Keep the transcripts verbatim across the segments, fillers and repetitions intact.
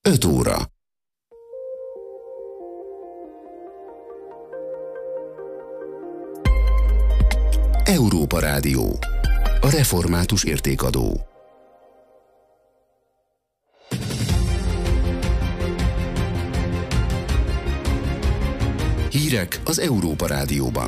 öt óra. Európa Rádió. A református értékadó. Hírek az Európa Rádióban.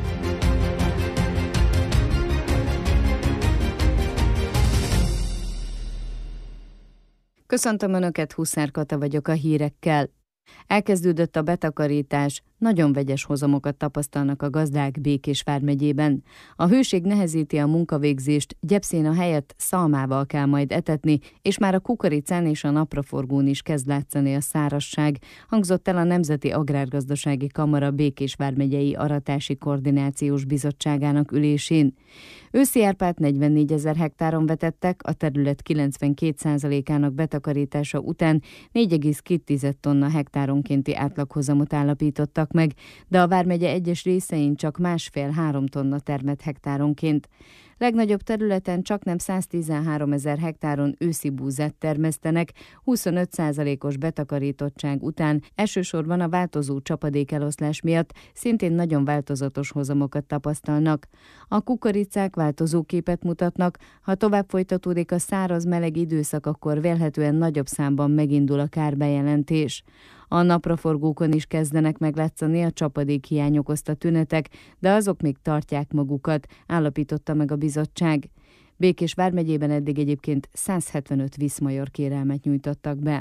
Köszöntöm Önöket, Huszár Kata vagyok a hírekkel. Elkezdődött a betakarítás, nagyon vegyes hozamokat tapasztalnak a gazdák Békés vármegyében. A hőség nehezíti a munkavégzést, gyepszéna helyett szalmával kell majd etetni, és már a kukoricán és a napraforgón is kezd látszani a szárazság, hangzott el a Nemzeti Agrárgazdasági Kamara Békés vármegyei aratási koordinációs bizottságának ülésén. Őszi árpát negyvennégyezer hektáron vetettek, a terület kilencvenkét százalékának betakarítása után négy egész két tonna hektáronkénti átlaghozamot állapítottak meg, de a vármegye egyes részein csak másfél-három tonna termett hektáronként. Legnagyobb területen csaknem száztizenháromezer hektáron őszi búzát termesztenek, huszonöt százalékos betakarítottság után, elsősorban a változó csapadékeloszlás miatt szintén nagyon változatos hozamokat tapasztalnak. A kukoricák változó képet mutatnak, ha tovább folytatódik a száraz-meleg időszak, akkor vélhetően nagyobb számban megindul a kárbejelentés. A napraforgókon is kezdenek meglátszani a csapadékhiány okozta tünetek, de azok még tartják magukat, állapította meg a bizottság. Békés vármegyében eddig egyébként száz hetvenöt viszmajor kérelmet nyújtottak be.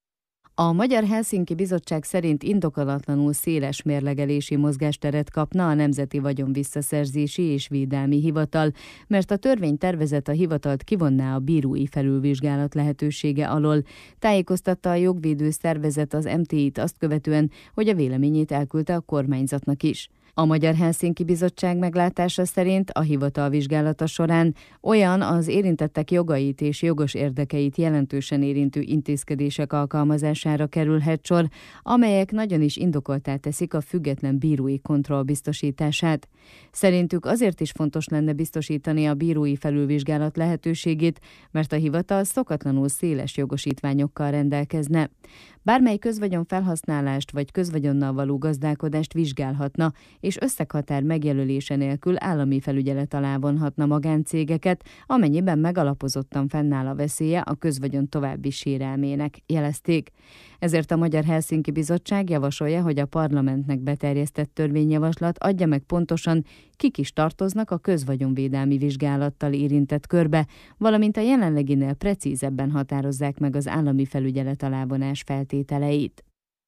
A Magyar Helsinki Bizottság szerint indokolatlanul széles mérlegelési mozgásteret kapna a Nemzeti Vagyonvisszaszerzési és Védelmi Hivatal, mert a törvénytervezet a hivatalt kivonná a bírói felülvizsgálat lehetősége alól. Tájékoztatta a jogvédő szervezet az em té í-t azt követően, hogy a véleményét elküldte a kormányzatnak is. A Magyar Helsinki Bizottság meglátása szerint a hivatal vizsgálata során olyan az érintettek jogait és jogos érdekeit jelentősen érintő intézkedések alkalmazására kerülhet sor, amelyek nagyon is indokolttá teszik a független bírói kontroll biztosítását. Szerintük azért is fontos lenne biztosítani a bírói felülvizsgálat lehetőségét, mert a hivatal szokatlanul széles jogosítványokkal rendelkezne. Bármely közvagyon felhasználást vagy közvagyonnal való gazdálkodást vizsgálhatna, és összeghatár megjelölése nélkül állami felügyelet alá vonhatna magáncégeket, amennyiben megalapozottan fennáll a veszélye a közvagyon további sérelmének, jelezték. Ezért a Magyar Helsinki Bizottság javasolja, hogy a parlamentnek beterjesztett törvényjavaslat adja meg pontosan, kik is tartoznak a közvagyonvédelmi vizsgálattal érintett körbe, valamint a jelenleginél precízebben határozzák meg az állami felügyelet alávonás feltételeit.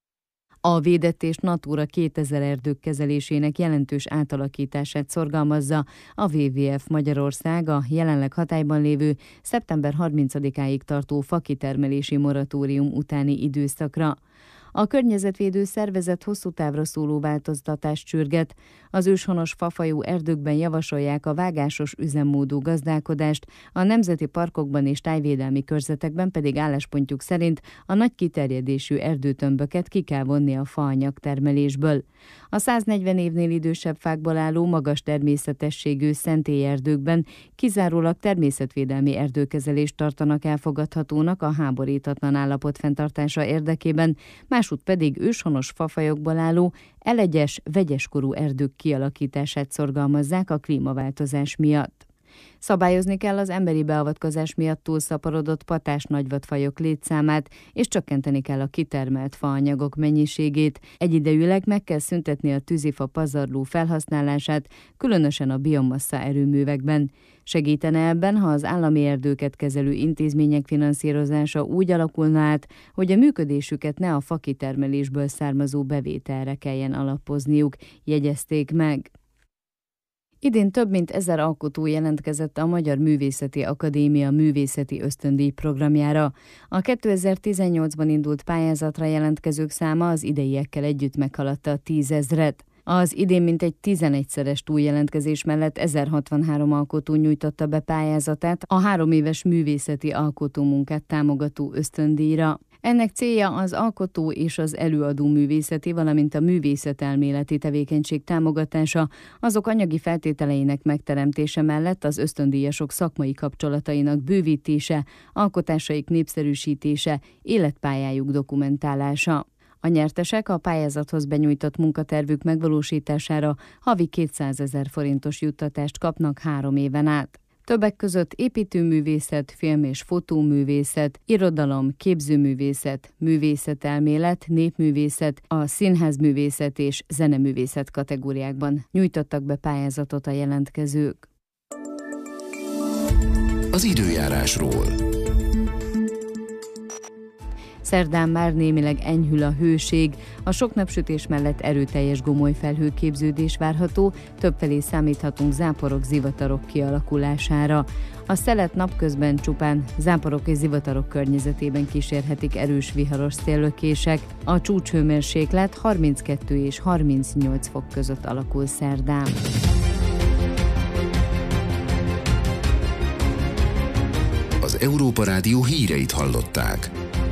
A védett és Natura kétezer erdők kezelésének jelentős átalakítását szorgalmazza a dupla vé vé ef Magyarország a jelenleg hatályban lévő szeptember harmincadikáig tartó fakitermelési moratórium utáni időszakra. A környezetvédő szervezet hosszú távra szóló változtatást sürget. Az őshonos fafajú erdőkben javasolják a vágásos üzemmódú gazdálkodást, a nemzeti parkokban és tájvédelmi körzetekben pedig álláspontjuk szerint a nagy kiterjedésű erdőtömböket ki kell vonni a faanyag termelésből. A száznegyven évnél idősebb fákból álló magas természetességű szentélyerdőkben kizárólag természetvédelmi erdőkezelést tartanak elfogadhatónak a háborítatlan állapot fenntartása érdekében, másút pedig őshonos fafajokból álló, elegyes, vegyeskorú erdők kialakítását szorgalmazzák a klímaváltozás miatt. Szabályozni kell az emberi beavatkozás miatt túlszaporodott patás nagyvadfajok létszámát, és csökkenteni kell a kitermelt faanyagok mennyiségét. Egyidejűleg meg kell szüntetni a tűzifa pazarló felhasználását, különösen a biomassa erőművekben. Segítene ebben, ha az állami erdőket kezelő intézmények finanszírozása úgy alakulna át, hogy a működésüket ne a fakitermelésből származó bevételre kelljen alapozniuk, jegyezték meg. Idén több mint ezer alkotó jelentkezett a Magyar Művészeti Akadémia művészeti ösztöndíj programjára. A kétezer-tizennyolcban indult pályázatra jelentkezők száma az ideiekkel együtt meghaladta a tízezret. Az idén mintegy tizenegyszeres túljelentkezés mellett ezerhatvanhárom alkotó nyújtotta be pályázatát a három éves művészeti alkotómunkát támogató ösztöndíjra. Ennek célja az alkotó és az előadó művészeti, valamint a művészetelméleti tevékenység támogatása, azok anyagi feltételeinek megteremtése mellett az ösztöndíjasok szakmai kapcsolatainak bővítése, alkotásaik népszerűsítése, életpályájuk dokumentálása. A nyertesek a pályázathoz benyújtott munkatervük megvalósítására havi kétszázezer forintos juttatást kapnak három éven át. Többek között építőművészet, film- és fotóművészet, irodalom, képzőművészet, művészetelmélet, népművészet, a színházművészet és zeneművészet kategóriákban nyújtottak be pályázatot a jelentkezők. Az időjárásról. Szerdán már némileg enyhül a hőség, a sok napsütés mellett erőteljes gomolyfelhő képződés várható, többfelé számíthatunk záporok, zivatarok kialakulására. A szelet napközben csupán záporok és zivatarok környezetében kísérhetik erős viharos széllökések. A csúcshőmérséklet harminckettő és harmincnyolc fok között alakul szerdán. Az Európa Rádió híreit hallották.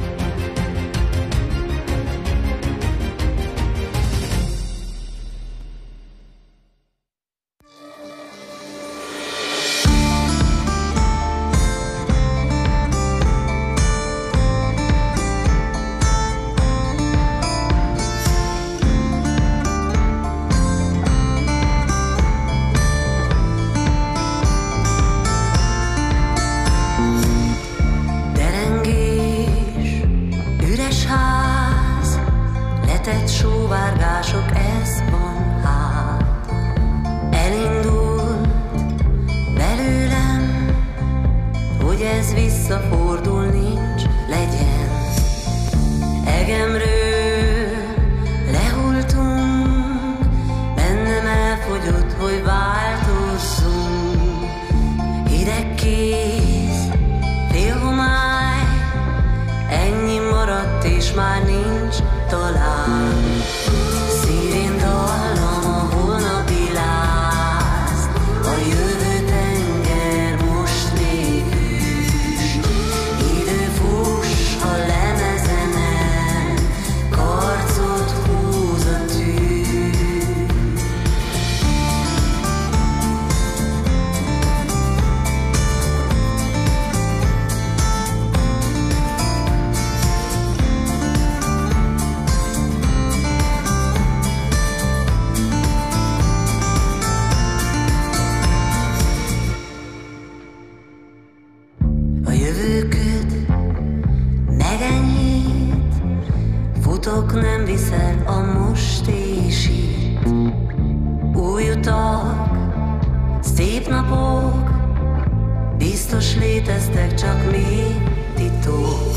Nem viszel a most és itt. Új utak, szép napok, biztos léteztek, csak még titok.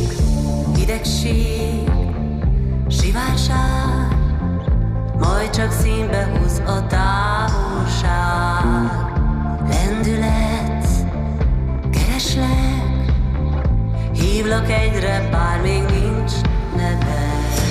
Hidegség, sivárság, majd csak színbe hoz a távolság. Lendület, kereslek, hívlak egyre, bár még nincs neve.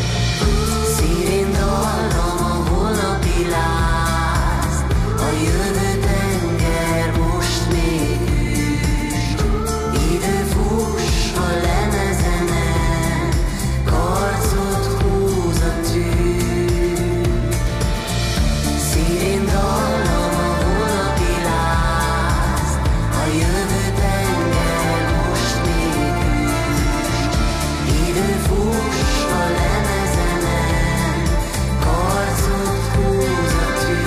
Szírén dallam a holnapi láz, a jövő tenger most még üst. Idő fuss a lemezenen, karcot húz a tűz. Szírén dallam a holnapi láz, a jövő tenger most még üst. Idő fuss a lemezenen, karcot húz a tűz.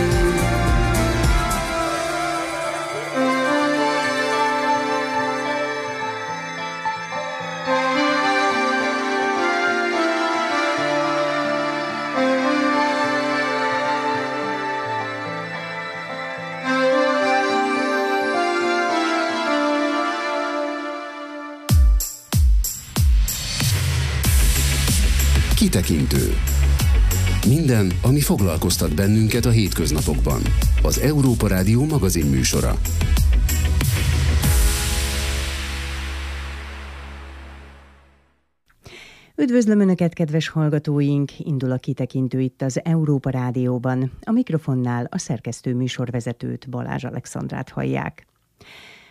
Kitekintő. Minden, ami foglalkoztat bennünket a hétköznapokban. Az Európa Rádió magazin műsora. Üdvözlöm Önöket, kedves hallgatóink! Indul a Kitekintő itt az Európa Rádióban. A mikrofonnál a szerkesztő műsorvezetőt, Balázs Alexandrát hallják.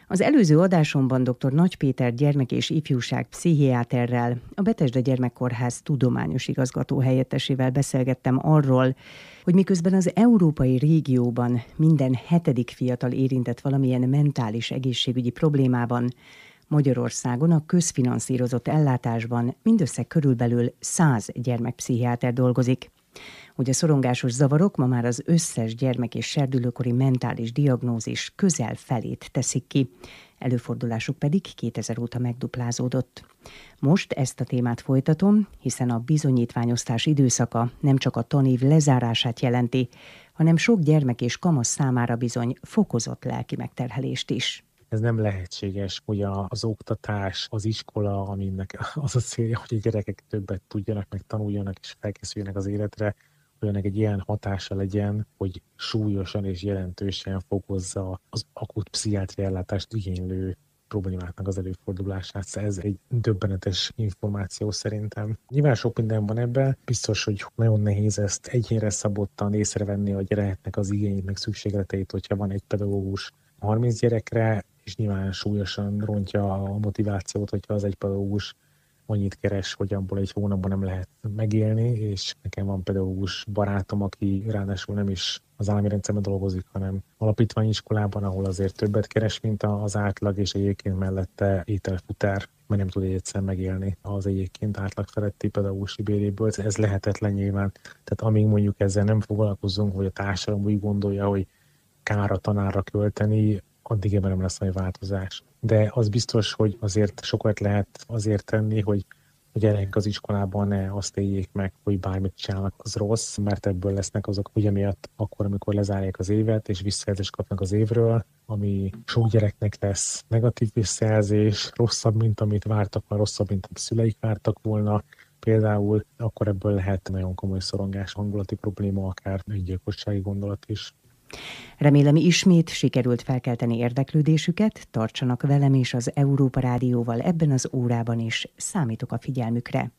Az előző adásomban dr. Nagy Péter gyermek- és ifjúság pszichiáterrel, a Betesda Gyermekkórház tudományos igazgató helyettesével beszélgettem arról, hogy miközben az európai régióban minden hetedik fiatal érintett valamilyen mentális egészségügyi problémában, Magyarországon a közfinanszírozott ellátásban mindössze körülbelül száz gyermekpszichiáter dolgozik. Hogy a szorongásos zavarok ma már az összes gyermek- és serdülőkori mentális diagnózis közel felét teszik ki, előfordulásuk pedig kétezer óta megduplázódott. Most ezt a témát folytatom, hiszen a bizonyítványosztás időszaka nem csak a tanév lezárását jelenti, hanem sok gyermek és kamasz számára bizony fokozott lelki megterhelést is. Ez nem lehetséges, hogy az oktatás, az iskola, aminek az a célja, hogy a gyerekek többet tudjanak, meg tanuljanak és felkészüljenek az életre, hogy ennek egy ilyen hatása legyen, hogy súlyosan és jelentősen fokozza az akut pszichiátriai ellátást igénylő problémáknak az előfordulását. Ez egy döbbenetes információ szerintem. Nyilván sok minden van ebben, biztos, hogy nagyon nehéz ezt egyénre szabottan észrevenni a gyereknek az igényét, meg szükségleteit, hogyha van egy pedagógus harminc gyerekre, és nyilván súlyosan rontja a motivációt, hogyha az egy pedagógus annyit keres, hogy abból egy hónapban nem lehet megélni, és nekem van pedagógus barátom, aki ráadásul nem is az állami rendszerben dolgozik, hanem alapítványiskolában, ahol azért többet keres, mint az átlag, és egyébként mellette ételfutár, mert nem tud egyszer megélni az egyébként átlag feletti pedagógusi béréből. Ez lehetetlen nyilván. Tehát amíg mondjuk ezzel nem foglalkozunk, hogy a társadalom úgy gondolja, hogy kár a tanárra költeni, addig ebben nem lesz nagy változás. De az biztos, hogy azért sokat lehet azért tenni, hogy a gyerekek az iskolában ne azt éljék meg, hogy bármit csinálnak, az rossz, mert ebből lesznek azok, hogy emiatt akkor, amikor lezárják az évet, és visszajelzést kapnak az évről, ami sok gyereknek lesz negatív visszajelzés, rosszabb, mint amit vártak, vagy rosszabb, mint amit szüleik vártak volna. Például akkor ebből lehet nagyon komoly szorongás, hangulati probléma, akár öngyilkossági gondolat is. Remélem ismét sikerült felkelteni érdeklődésüket, tartsanak velem és az Európa Rádióval ebben az órában is, számítok a figyelmükre.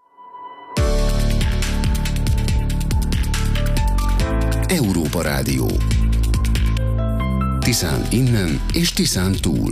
Európa Rádió. Tiszán innen és Tiszán túl.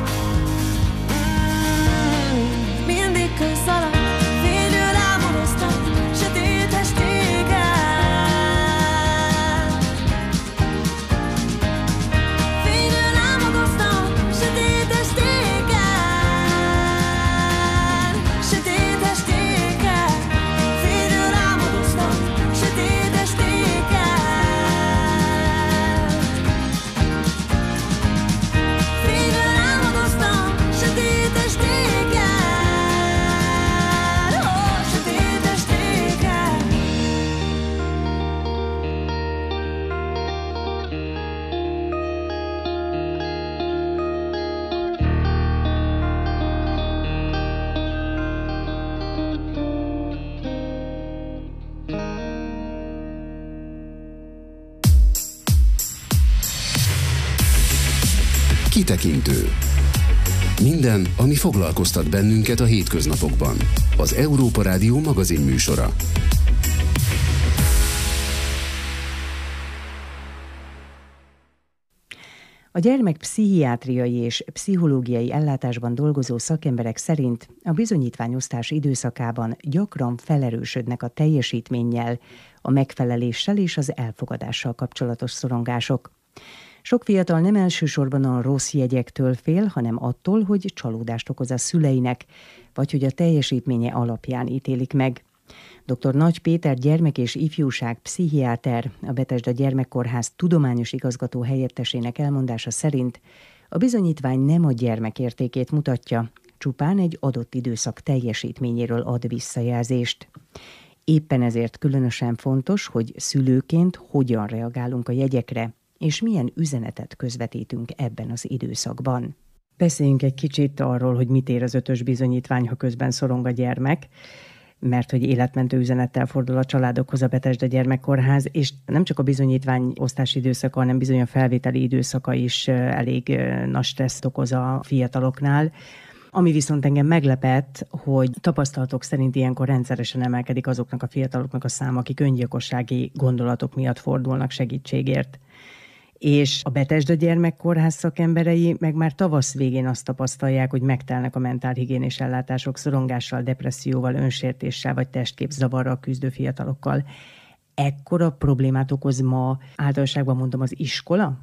Mindig könyv szalad, fényről álmodoztam, Kitekintő. Minden, ami foglalkoztat bennünket a hétköznapokban. Az Európa Rádió magazin műsora. A gyermekpszichiátriai és pszichológiai ellátásban dolgozó szakemberek szerint a bizonyítványosztás időszakában gyakran felerősödnek a teljesítménnyel, a megfeleléssel és az elfogadással kapcsolatos szorongások. Sok fiatal nem elsősorban a rossz jegyektől fél, hanem attól, hogy csalódást okoz a szüleinek, vagy hogy a teljesítménye alapján ítélik meg. dr. Nagy Péter gyermek- és ifjúság pszichiáter, a Betesda Gyermekkórház tudományos igazgató helyettesének elmondása szerint a bizonyítvány nem a gyermek értékét mutatja, csupán egy adott időszak teljesítményéről ad visszajelzést. Éppen ezért különösen fontos, hogy szülőként hogyan reagálunk a jegyekre, és milyen üzenetet közvetítünk ebben az időszakban. Beszéljünk egy kicsit arról, hogy mit ér az ötös bizonyítvány, ha közben szorong a gyermek, mert hogy életmentő üzenettel fordul a családokhoz a Betesda Gyermekkórház, és nem csak a bizonyítvány osztási időszaka, hanem bizony a felvételi időszaka is elég nagy stresszt okoz a fiataloknál. Ami viszont engem meglepett, hogy tapasztalatok szerint ilyenkor rendszeresen emelkedik azoknak a fiataloknak a száma, akik öngyilkossági gondolatok miatt fordulnak segítségért. És a Betesda Gyermekkórház szakemberei meg már tavasz végén azt tapasztalják, hogy megtelnek a mentálhigiénés ellátások szorongással, depresszióval, önsértéssel vagy testképzavarral küzdő fiatalokkal. Ekkora problémát okoz ma általánosságban mondom az iskola?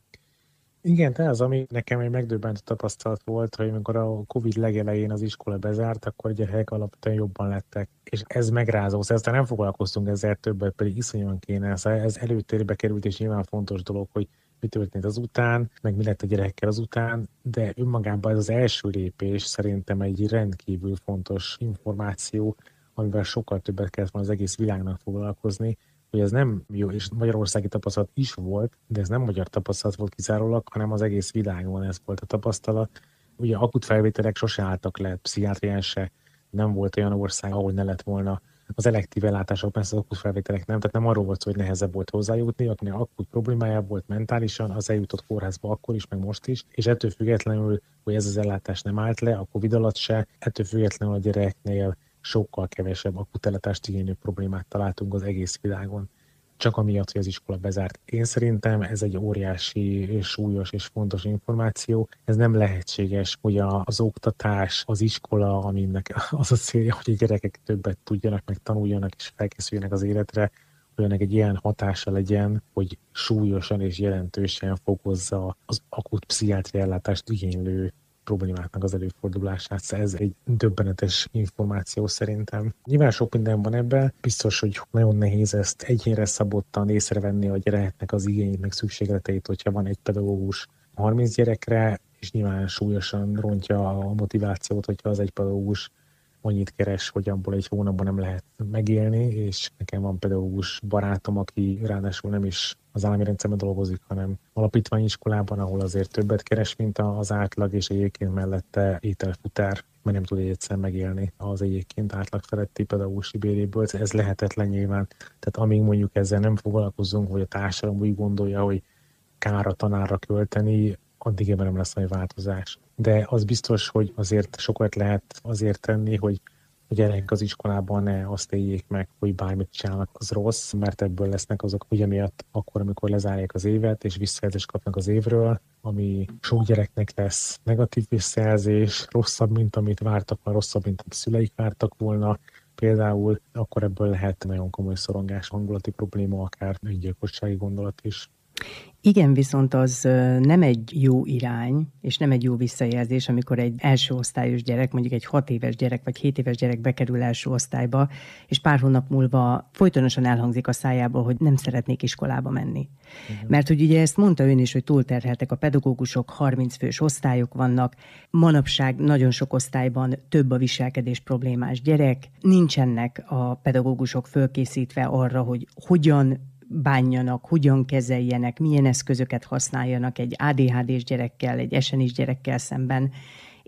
Igen, tehát az, ami nekem egy megdöbbentő tapasztalat volt, hogy amikor a Covid legelején az iskola bezárt, akkor a gyerekek alapvetően jobban lettek. És ez megrázó, aztán nem foglalkoztunk ezzel többet, pedig iszonyúan kéne. Ez előtérbe került, és nyilván fontos dolog, hogy mi történt azután, meg mi lett a gyerekekkel azután, de önmagában ez az első lépés szerintem egy rendkívül fontos információ, amivel sokkal többet kellett volna az egész világnak foglalkozni, hogy ez nem jó, és magyarországi tapasztalat is volt, de ez nem magyar tapasztalat volt kizárólag, hanem az egész világon ez volt a tapasztalat. Ugye akut felvételek sose álltak le, pszichiátrián se, nem volt olyan ország, ahol ne lett volna. Az elektív ellátások, persze az akut felvételek nem, tehát nem arról volt szó, hogy nehezebb volt hozzájutni, akinek akut problémája volt mentálisan, az eljutott kórházba akkor is, meg most is, és ettől függetlenül, hogy ez az ellátás nem állt le, a Covid alatt se, ettől függetlenül a gyereknél sokkal kevesebb akut ellátást igénylő problémát találtunk az egész világon. Csak amiatt, hogy az iskola bezárt. Én szerintem ez egy óriási, súlyos és fontos információ. Ez nem lehetséges, hogy az oktatás, az iskola, aminek az a célja, hogy a gyerekek többet tudjanak, meg tanuljanak és felkészüljenek az életre, hogy ennek egy ilyen hatása legyen, hogy súlyosan és jelentősen fokozza az akut pszichiátriai ellátást igénylő problémáknak az előfordulását. Ez egy döbbenetes információ szerintem. Nyilván sok minden van ebben, biztos, hogy nagyon nehéz ezt egyénre szabottan észrevenni a gyereknek az igényét, meg szükségleteit, hogyha van egy pedagógus harminc gyerekre, és nyilván súlyosan rontja a motivációt, hogyha az egy pedagógus annyit keres, hogy abból egy hónapban nem lehet megélni, és nekem van pedagógus barátom, aki ráadásul nem is az állami rendszerben dolgozik, hanem alapítványiskolában, ahol azért többet keres, mint az átlag, és egyébként mellette ételfutár, mert nem tud egyszer megélni az egyébként átlag feletti pedagógusi béréből. Ez lehetetlen nyilván. Tehát amíg mondjuk ezzel nem foglalkozunk, hogy a társadalom úgy gondolja, hogy kár a tanárra költeni, addig ebben nem lesz nagy változás. De az biztos, hogy azért sokat lehet azért tenni, hogy a gyerekek az iskolában ne azt éljék meg, hogy bármit csinálnak, az rossz, mert ebből lesznek azok ugye miatt akkor, amikor lezárják az évet, és visszajelzést kapnak az évről, ami sok gyereknek lesz negatív visszajelzés, rosszabb, mint amit vártak, vagy rosszabb, mint amit szüleik vártak volna. Például akkor ebből lehet nagyon komoly szorongás, hangulati probléma, akár öngyilkossági gondolat is. Igen, viszont az nem egy jó irány, és nem egy jó visszajelzés, amikor egy első osztályos gyerek, mondjuk egy hat éves gyerek, vagy hét éves gyerek bekerül első osztályba, és pár hónap múlva folytonosan elhangzik a szájából, hogy nem szeretnék iskolába menni. Uh-huh. Mert hogy ugye ezt mondta ön is, hogy túlterheltek a pedagógusok, harminc fős osztályok vannak, manapság nagyon sok osztályban több a viselkedés problémás gyerek, nincsenek a pedagógusok fölkészítve arra, hogy hogyan bánjanak, hogyan kezeljenek, milyen eszközöket használjanak egy á dé há dés gyerekkel, egy es en is gyerekkel szemben,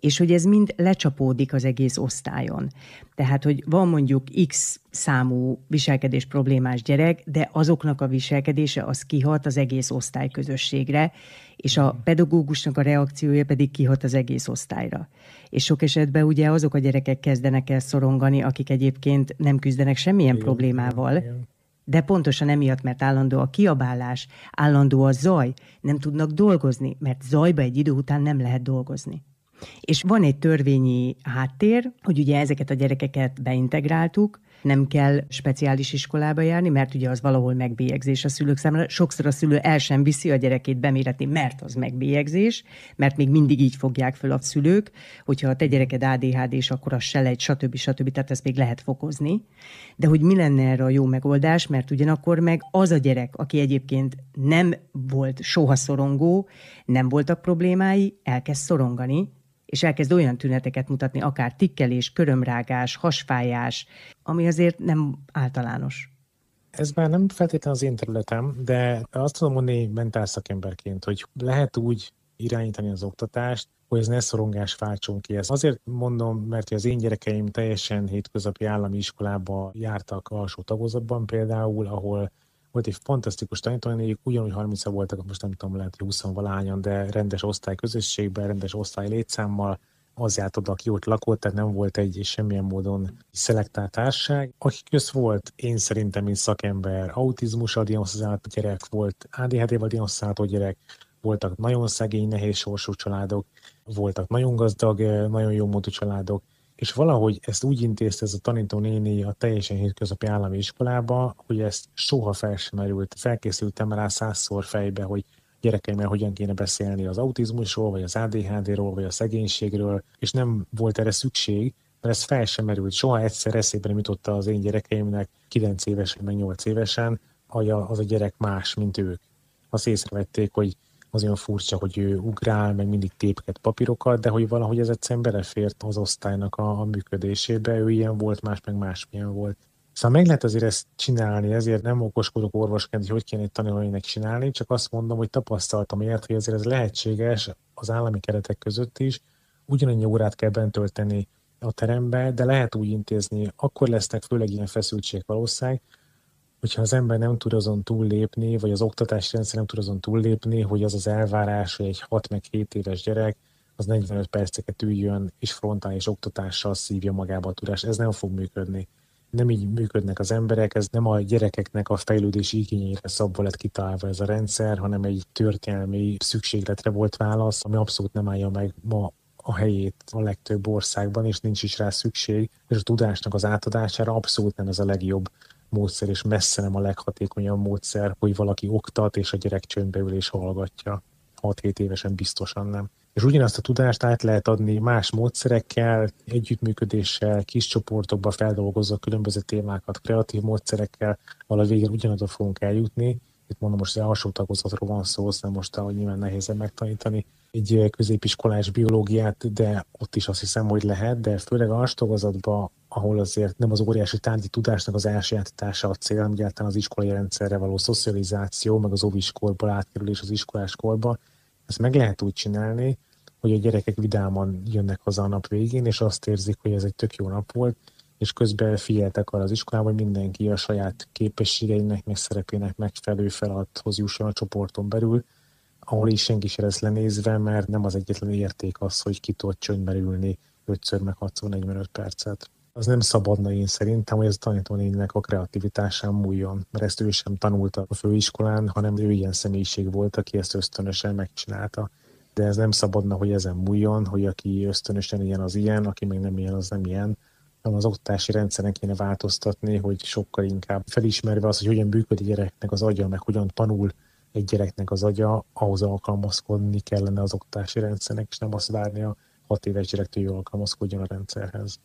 és hogy ez mind lecsapódik az egész osztályon. Tehát, hogy van mondjuk X számú viselkedés problémás gyerek, de azoknak a viselkedése az kihat az egész osztályközösségre, és a pedagógusnak a reakciója pedig kihat az egész osztályra. És sok esetben ugye azok a gyerekek kezdenek el szorongani, akik egyébként nem küzdenek semmilyen igen, problémával, igen. De pontosan emiatt, mert állandó a kiabálás, állandó a zaj, nem tudnak dolgozni, mert zajba egy idő után nem lehet dolgozni. És van egy törvényi háttér, hogy ugye ezeket a gyerekeket beintegráltuk, nem kell speciális iskolába járni, mert ugye az valahol megbélyegzés a szülők számára. Sokszor a szülő el sem viszi a gyerekét beméretni, mert az megbélyegzés, mert még mindig így fogják föl a szülők, hogyha a te gyereked á dé há dés, akkor az se legy, stb. stb. Tehát ezt még lehet fokozni. De hogy mi lenne erre a jó megoldás, mert ugyanakkor meg az a gyerek, aki egyébként nem volt soha szorongó, nem voltak problémái, elkezd szorongani, és elkezd olyan tüneteket mutatni, akár tikkelés, körömrágás, hasfájás, ami azért nem általános. Ez már nem feltétlenül az én területem, de azt tudom mondani mentál szakemberként, hogy lehet úgy irányítani az oktatást, hogy ez ne szorongás váltson ki. Ezt azért mondom, mert az én gyerekeim teljesen hétköznapi állami iskolába jártak alsó tagozatban például, ahol volt egy fantasztikus tanítónéniük, ugyanúgy harmincan voltak, most nem tudom, lehet, hogy húsz-valahányan, de rendes osztályközösségben, rendes osztály létszámmal, az járt oda, aki ott lakott, tehát nem volt egy semmilyen módon szelektált társaság. Akik közt volt, én szerintem, mint szakember, autizmussal diagnosztizált gyerek, volt á dé há dé-vel diagnosztizálható gyerek, voltak nagyon szegény, nehéz sorsú családok, voltak nagyon gazdag, nagyon jó módú családok, és valahogy ezt úgy intézte ez a tanítónéni a teljesen hétköznapi állami iskolába, hogy ezt soha fel sem merült. Felkészültem rá százszor fejbe, hogy gyerekeimmel hogyan kéne beszélni az autizmusról, vagy az á dé há dé-ról, vagy a szegénységről, és nem volt erre szükség, mert ez fel sem merült. Soha egyszer eszébe nem jutotta az én gyerekeimnek kilenc évesen, meg nyolc évesen, hogy az a gyerek más, mint ők. Azt észrevették, hogy az olyan furcsa, hogy ő ugrál, meg mindig tépket papírokat, de hogy valahogy ez egyszerűen belefért az osztálynak a, a működésébe, ő ilyen volt, más meg másmilyen volt. Szóval meg lehet azért ezt csinálni, ezért nem okoskodok orvosként, hogy hogy kéne egy tanulóinak csinálni, csak azt mondom, hogy tapasztaltam ért, hogy ezért ez lehetséges az állami keretek között is, ugyanannyi órát kell bent tölteni a terembe, de lehet úgy intézni, akkor lesznek főleg ilyen feszültségek valószínűleg, hogyha az ember nem tud azon túllépni, vagy az oktatási rendszer nem tud azon túllépni, hogy az az elvárás, hogy egy hat meg hét éves gyerek az negyvenöt perceket üljön, és frontális oktatással szívja magába a tudást. Ez nem fog működni. Nem így működnek az emberek, ez nem a gyerekeknek a fejlődési igényére szabva lett kitalálva ez a rendszer, hanem egy történelmi szükségletre volt válasz, ami abszolút nem állja meg ma a helyét a legtöbb országban, és nincs is rá szükség, és a tudásnak az átadására abszolút nem ez a legjobb módszer, és messze nem a leghatékonyabb módszer, hogy valaki oktat, és a gyerek csöndbe ül és hallgatja. hat-hét évesen biztosan nem. És ugyanazt a tudást át lehet adni más módszerekkel, együttműködéssel, kis csoportokba feldolgozva különböző témákat, kreatív módszerekkel, ahol a végén ugyanazra fogunk eljutni. Itt mondom, most az alsó tagozatról van szó, aztán most ahogy nyilván nehézen megtanítani egy középiskolás biológiát, de ott is azt hiszem, hogy lehet, de főleg alsó tagozatban, ahol azért nem az óriási tárgyi tudásnak az elsajátítása a cél, hanem egyáltalán az iskolai rendszerre való szocializáció, meg az óviskorból átkerülés az iskolás korba. Ezt meg lehet úgy csinálni, hogy a gyerekek vidáman jönnek haza a nap végén, és azt érzik, hogy ez egy tök jó nap volt, és közben figyeltek arra az iskolában, hogy mindenki a saját képességeinek, meg szerepének megfelelő feladathoz jusson a csoporton belül, ahol is senki se lesz lenézve, mert nem az egyetlen érték az, hogy ki tud csöndben ülni ötször meg hatszor negyvenöt percet. Az nem szabadna én szerintem, hogy ez a tanítónéninek a kreativitásán múljon, mert ezt ő sem tanulta a főiskolán, hanem ő ilyen személyiség volt, aki ezt ösztönösen megcsinálta. De ez nem szabadna, hogy ezen múljon, hogy aki ösztönösen ilyen az ilyen, aki meg nem ilyen, az nem ilyen. hanem az oktatási rendszeren kéne változtatni, hogy sokkal inkább felismerve az, hogy hogyan működik a gyereknek az agya, meg hogyan tanul egy gyereknek az agya, ahhoz alkalmazkodni kellene az oktatási rendszernek, és nem azt várni a hat éves gyerektől, hogy alkalmazkodjon a rendszerhez.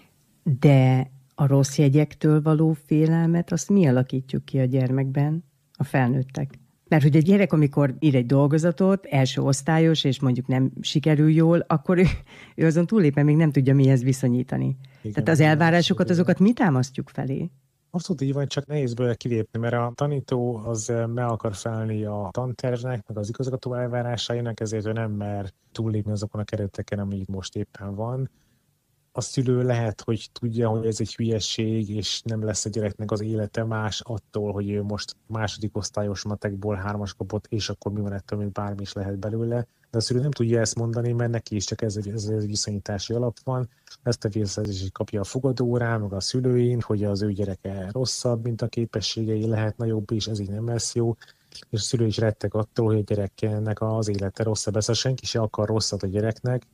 De a rossz jegyektől való félelmet, azt mi alakítjuk ki a gyermekben, a felnőttek? Mert hogy a gyerek, amikor ír egy dolgozatot, első osztályos, és mondjuk nem sikerül jól, akkor ő, ő azon túléppen még nem tudja mihez viszonyítani. Igen, tehát az elvárásokat, azokat mi támasztjuk felé? Abszolút így van, csak nehéz belőle kilépni, mert a tanító az meg akar felelni a tantervnek, meg az igazgató elvárásainak, ezért ő nem mer túllépni azokon a kereteken, ami itt most éppen van. A szülő lehet, hogy tudja, hogy ez egy hülyeség, és nem lesz a gyereknek az élete más attól, hogy ő most második osztályos matekból hármas kapott, és akkor mi van ettől, még bármi is lehet belőle. De a szülő nem tudja ezt mondani, mert neki is csak ez egy, ez egy viszonyítási alap van. Ezt a visszajelzést kapja a fogadórán, meg a szülőin, hogy az ő gyereke rosszabb, mint a képességei, lehet nagyobb is, ez így nem lesz jó. És a szülő is retteg attól, hogy a gyereknek az élete rosszabb lesz. Senki se akar rosszat a gyereknek,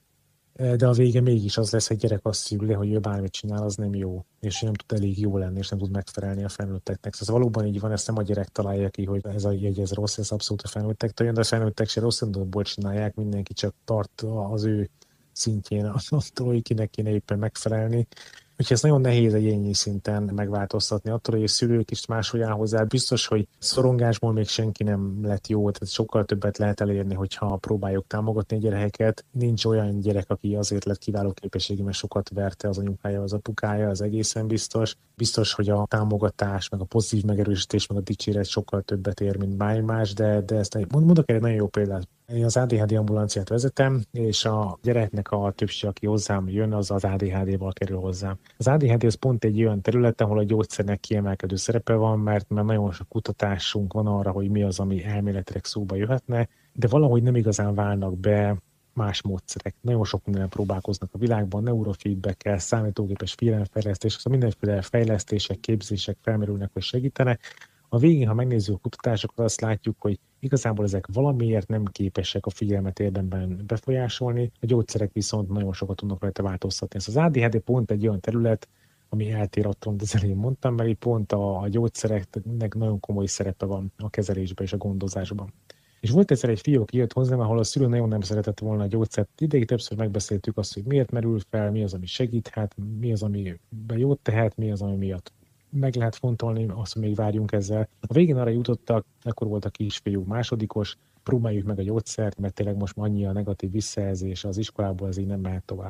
de a vége mégis az lesz, hogy gyerek azt szüli, hogy ő bármit csinál, az nem jó, és nem tud elég jó lenni, és nem tud megfelelni a felnőtteknek. Szóval valóban így van, ezt nem a gyerek találja ki, hogy ez a jegy, ez rossz, ez abszolút a felnőttektől jön, de a felnőttek se rossz indulatból csinálják, mindenki csak tart az ő szintjén attól, hogy kinek kéne éppen megfelelni. Úgyhogy ez nagyon nehéz egyéni szinten megváltoztatni. Attól, hogy a szülők is máshogy áll hozzá, biztos, hogy szorongásból még senki nem lett jó, tehát sokkal többet lehet elérni, hogyha próbáljuk támogatni a gyerekeket. Nincs olyan gyerek, aki azért lett kiváló képességű, mert sokat verte az anyukája, az apukája, az egészen biztos. Biztos, hogy a támogatás, meg a pozitív megerősítés, meg a dicséret sokkal többet ér, mint bármi más, de, de ezt mondok egy nagyon jó példát. Én az á dé há dé ambulanciát vezetem, és a gyereknek a többség, aki hozzám jön, az az á dé há dé-val kerül hozzám. Az á dé há dé az pont egy olyan terület, ahol a gyógyszernek kiemelkedő szerepe van, mert, mert nagyon sok kutatásunk van arra, hogy mi az, ami elméletileg szóba jöhetne, de valahogy nem igazán válnak be más módszerek. Nagyon sok mindenen próbálkoznak a világban, neurofeedbackkel, számítógépes figyelemfejlesztés, szóval mindenféle fejlesztések, képzések felmerülnek, hogy segítenek. A végén, ha megnézzük a kutatásokat, azt látjuk, hogy igazából ezek valamiért nem képesek a figyelmet érdemben befolyásolni, a gyógyszerek viszont nagyon sokat tudnak rajta változtatni. Ez az á dé há dé pont egy olyan terület, ami eltér attól, amit az elején mondtam, mert pont a, a gyógyszereknek nagyon komoly szerepe van a kezelésben és a gondozásban. És volt egyszer egy fiú, aki jött hozzám, ahol a szülő nagyon nem szeretett volna a gyógyszert. Ideig többször megbeszéltük azt, hogy miért merül fel, mi az, ami segíthet, mi az, ami jót tehet, mi az, ami miatt meg lehet fontolni, azt, hogy még várjunk ezzel. A végén arra jutottak, akkor volt a kisfiú másodikos, próbáljuk meg a gyógyszert, mert tényleg most annyi a negatív visszajelzés az iskolából, ez így nem mehet tovább.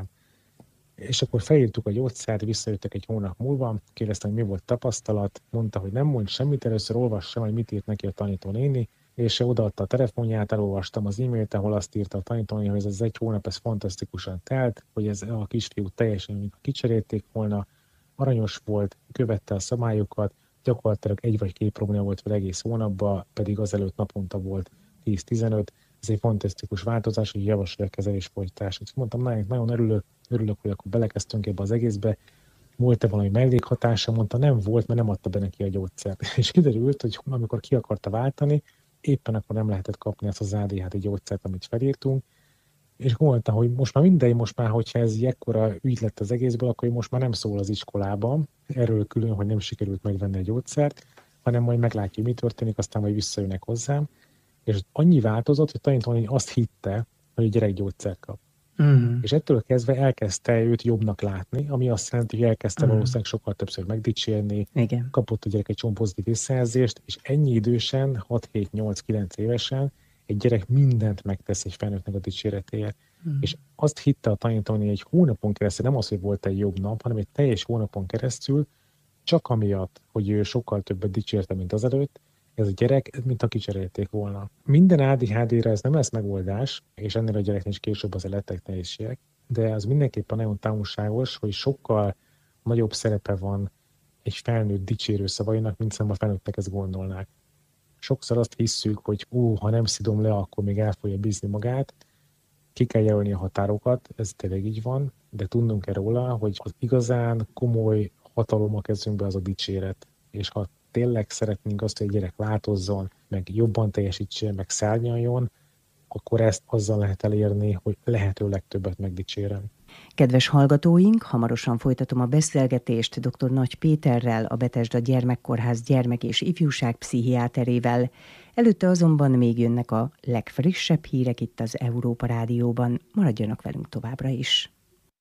És akkor felírtuk a gyógyszert, visszajöttek egy hónap múlva, kérdeztem, hogy mi volt tapasztalat, mondta, hogy nem mond semmit, először olvassam, hogy mit írt neki a tanítónéni, és odaadta a telefonját, elolvastam az e-mailt, ahol azt írta a tanítónéni, hogy ez az egy hónap, ez fantasztikusan telt, hogy ez a kisfiú teljesen, mintha kicserélték volna, aranyos volt, követte a szabályokat, gyakorlatilag egy vagy két probléma volt vele egész hónapban, pedig azelőtt naponta volt tíz-tizenöt. Ez egy fantasztikus változás, hogy javasolja a kezelés folytatását. Úgyhogy mondtam, nagyon, nagyon örülök, örülök, hogy akkor belekezdtünk ebbe az egészbe. Volt-e valami mellékhatása? Mondta, nem volt, mert nem adta be neki a gyógyszert. És kiderült, hogy amikor ki akarta váltani, éppen akkor nem lehetett kapni azt az á dé há dé gyógyszert, amit felírtunk. És mondta, hogy most már mindegy, most már, hogyha ez ekkora ügy lett az egészből, akkor most már nem szól az iskolában, erről külön, hogy nem sikerült megvenni a gyógyszert, hanem majd meglátja, mi történik, aztán majd visszajönnek hozzám. És annyi változott, hogy tanítónéni azt hitte, hogy a gyerek gyógyszert kap. Uh-huh. És ettől kezdve elkezdte őt jobbnak látni, ami azt jelenti, hogy elkezdte uh-huh. valószínűleg sokkal többször megdicsérni, igen. Kapott a gyerek egy csomó pozitív visszajelzést, és ennyi idősen, hat-hét-nyolc-kilenc évesen egy gyerek mindent megtesz egy felnőttnek a dicséretéért. Hmm. És azt hitte a tanítónéni egy hónapon keresztül, nem az, hogy volt egy jobb nap, hanem egy teljes hónapon keresztül, csak amiatt, hogy ő sokkal többet dicsérte, mint azelőtt, ez a gyerek, mint ha kicserélték volna. Minden á dé há dé-re ez nem lesz megoldás, és ennél a gyereknél is később azért lettek nehézségek, de az mindenképpen nagyon távolságos, hogy sokkal nagyobb szerepe van egy felnőtt dicsérő szavainak, mint szerintem a felnőttek ezt gondolnák. Sokszor azt hisszük, hogy ó, ha nem szidom le, akkor még el fogja bízni magát. Ki kell jelölni a határokat, ez tényleg így van, de tudnunk kell róla, hogy az igazán komoly hatalom a kezünkbe az a dicséret. És ha tényleg szeretnénk azt, hogy a gyerek változzon, meg jobban teljesítsen, meg szárnyaljon, akkor ezt azzal lehet elérni, hogy lehető legtöbbet megdicsérem. Kedves hallgatóink, hamarosan folytatom a beszélgetést dr. Nagy Péterrel, a Betesda Gyermekkórház gyermek- és ifjúságpszichiáterével. Előtte azonban még jönnek a legfrissebb hírek itt az Európa Rádióban. Maradjanak velünk továbbra is.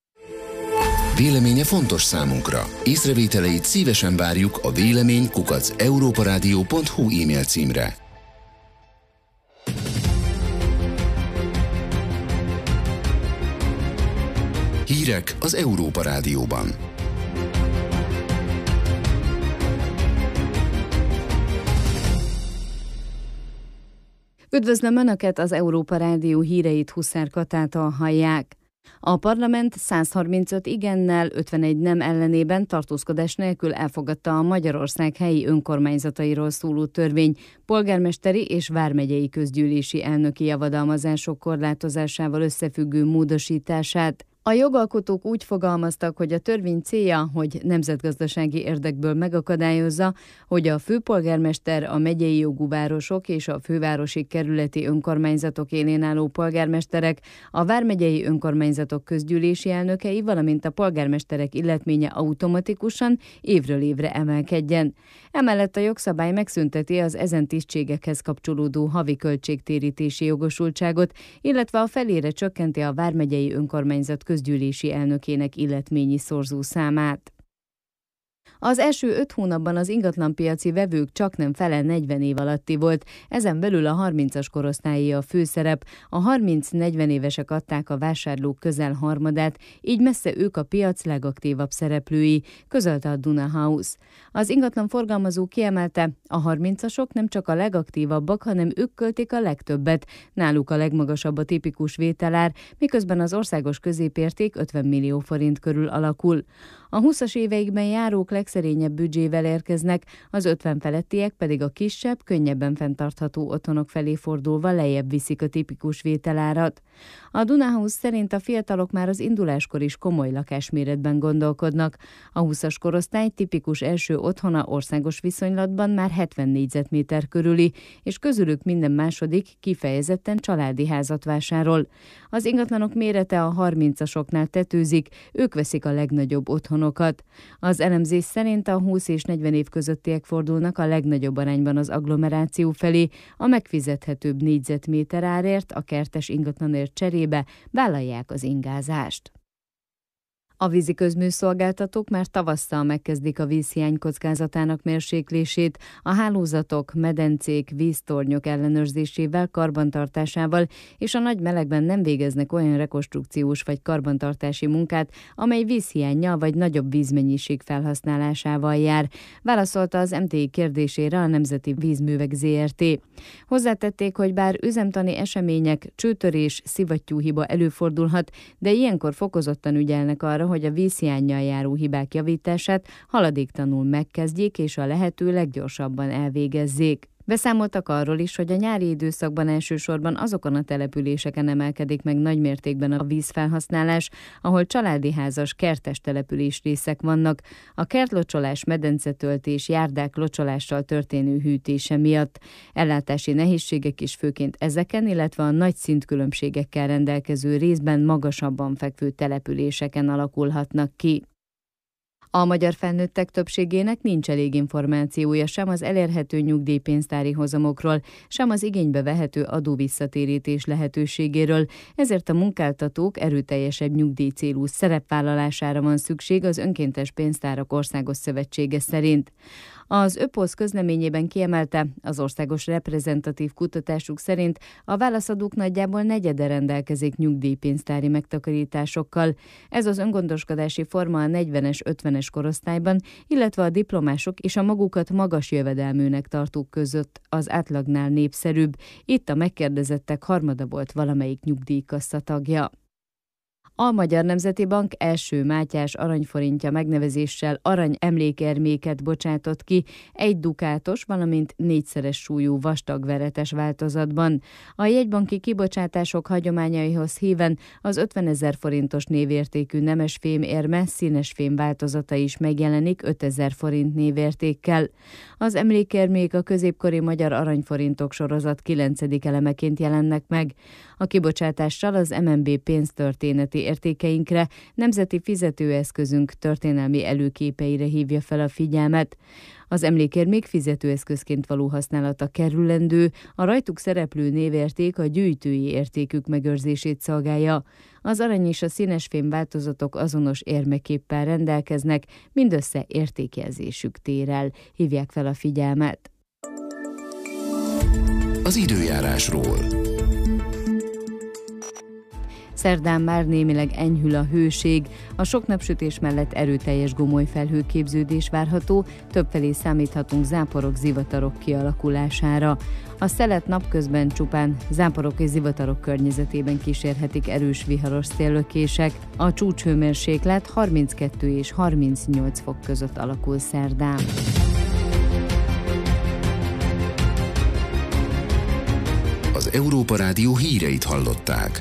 Véleménye fontos számunkra. Észrevételeit szívesen várjuk a vélemény kukac európaradio pont hu e-mail címre. Hírek az Európa Rádióban. Üdvözlöm Önöket, az Európa Rádió híreit Huszár Katától hallják. A parlament száz harmincöt igennel, ötvenegy nem ellenében tartózkodás nélkül elfogadta a Magyarország helyi önkormányzatairól szóló törvény polgármesteri és vármegyei közgyűlési elnöki javadalmazások korlátozásával összefüggő módosítását. A jogalkotók úgy fogalmaztak, hogy a törvény célja, hogy nemzetgazdasági érdekből megakadályozza, hogy a főpolgármester, a megyei jogú városok és a fővárosi kerületi önkormányzatok élén álló polgármesterek, a vármegyei önkormányzatok közgyűlési elnökei, valamint a polgármesterek illetménye automatikusan évről évre emelkedjen. Emellett a jogszabály megszünteti az ezen tisztségekhez kapcsolódó havi költségtérítési jogosultságot, illetve a felére csökkenti a vármegyei önkormányzat közgyűlési elnökének illetményi szorzó számát. Az első öt hónapban az ingatlanpiaci vevők csaknem fele negyven év alatti volt, ezen belül a harmincas korosztályi a főszerep, a harminc-negyven évesek adták a vásárlók közel harmadát, így messze ők a piac legaktívabb szereplői, közölte a Duna House. Az ingatlan forgalmazó kiemelte, a harmincasok nem csak a legaktívabbak, hanem ők költik a legtöbbet, náluk a legmagasabb a tipikus vételár, miközben az országos középérték ötven millió forint körül alakul. A húszas éveikben járók legszerényebb büdzsével érkeznek, az ötven felettiek pedig a kisebb, könnyebben fenntartható otthonok felé fordulva lejjebb viszik a tipikus vételárat. A Duna House szerint a fiatalok már az induláskor is komoly lakásméretben gondolkodnak. A húszas korosztály tipikus első otthona országos viszonylatban már hetven négyzetméter körüli, és közülük minden második kifejezetten családi házat vásárol. Az ingatlanok mérete a harmincasoknál tetőzik, ők veszik a legnagyobb otthonokat. Az elemzés szerint a húsz és negyven év közöttiek fordulnak a legnagyobb arányban az agglomeráció felé, a megfizethetőbb négyzetméter árért, a kertes ingatlanért cserébe vállalják az ingázást. A vízi közműszolgáltatók már tavasszal megkezdik a vízhiány kockázatának mérséklését, a hálózatok, medencék, víztornyok ellenőrzésével, karbantartásával, és a nagy melegben nem végeznek olyan rekonstrukciós vagy karbantartási munkát, amely vízhiánnyal vagy nagyobb vízmennyiség felhasználásával jár, válaszolta az em té i kérdésére a Nemzeti Vízművek zé er té. Hozzátették, hogy bár üzemtani események, csőtörés, szivattyúhiba előfordulhat, de ilyenkor fokozottan ügyelnek arra, hogy a vízhiánnyal járó hibák javítását haladéktalanul megkezdjék és a lehető leggyorsabban elvégezzék. Beszámoltak arról is, hogy a nyári időszakban elsősorban azokon a településeken emelkedik meg nagymértékben a vízfelhasználás, ahol családi házas, kertes település részek vannak, a kertlocsolás, medencetöltés, járdák locsolással történő hűtése miatt. Ellátási nehézségek is főként ezeken, illetve a nagy szintkülönbségekkel rendelkező részben magasabban fekvő településeken alakulhatnak ki. A magyar felnőttek többségének nincs elég információja sem az elérhető nyugdíjpénztári hozamokról, sem az igénybe vehető adóvisszatérítés lehetőségéről, ezért a munkáltatók erőteljesebb nyugdíjcélú szerepvállalására van szükség az Önkéntes Pénztárak Országos Szövetsége szerint. Az ÖPOSZ közleményében kiemelte, az országos reprezentatív kutatásuk szerint a válaszadók nagyjából negyede rendelkezik nyugdíjpénztári megtakarításokkal. Ez az öngondoskodási forma a negyvenes, ötvenes korosztályban, illetve a diplomások és a magukat magas jövedelműnek tartók között az átlagnál népszerűbb. Itt a megkérdezettek harmada volt valamelyik nyugdíjkassa tagja. A Magyar Nemzeti Bank első Mátyás aranyforintja megnevezéssel arany emlékerméket bocsátott ki egy dukátos, valamint négyszeres súlyú vastagveretes változatban. A jegybanki kibocsátások hagyományaihoz híven az ötvenezer forintos névértékű nemesfém érme színes fém változata is megjelenik ötezer forint névértékkel. Az emlékermék a középkori magyar aranyforintok sorozat kilencedik elemeként jelennek meg. A kibocsátással az em en bé pénztörténeti értékeinkre, nemzeti fizetőeszközünk történelmi előképeire hívja fel a figyelmet. Az emlékérmék fizetőeszközként való használata kerülendő, a rajtuk szereplő névérték a gyűjtői értékük megőrzését szolgálja. Az arany és a színesfém változatok azonos érmeképpel rendelkeznek, mindössze értékjelzésük tér el, hívják fel a figyelmet. Az időjárásról. Szerdán már némileg enyhül a hőség, a sok napsütés mellett erőteljes gomoly felhőképződés várható, többfelé számíthatunk záporok, zivatarok kialakulására. A szelet napközben csupán záporok és zivatarok környezetében kísérhetik erős viharos széllökések. A csúcshőmérséklet harminckettő és harmincnyolc fok között alakul szerdán. Az Európa Rádió híreit hallották.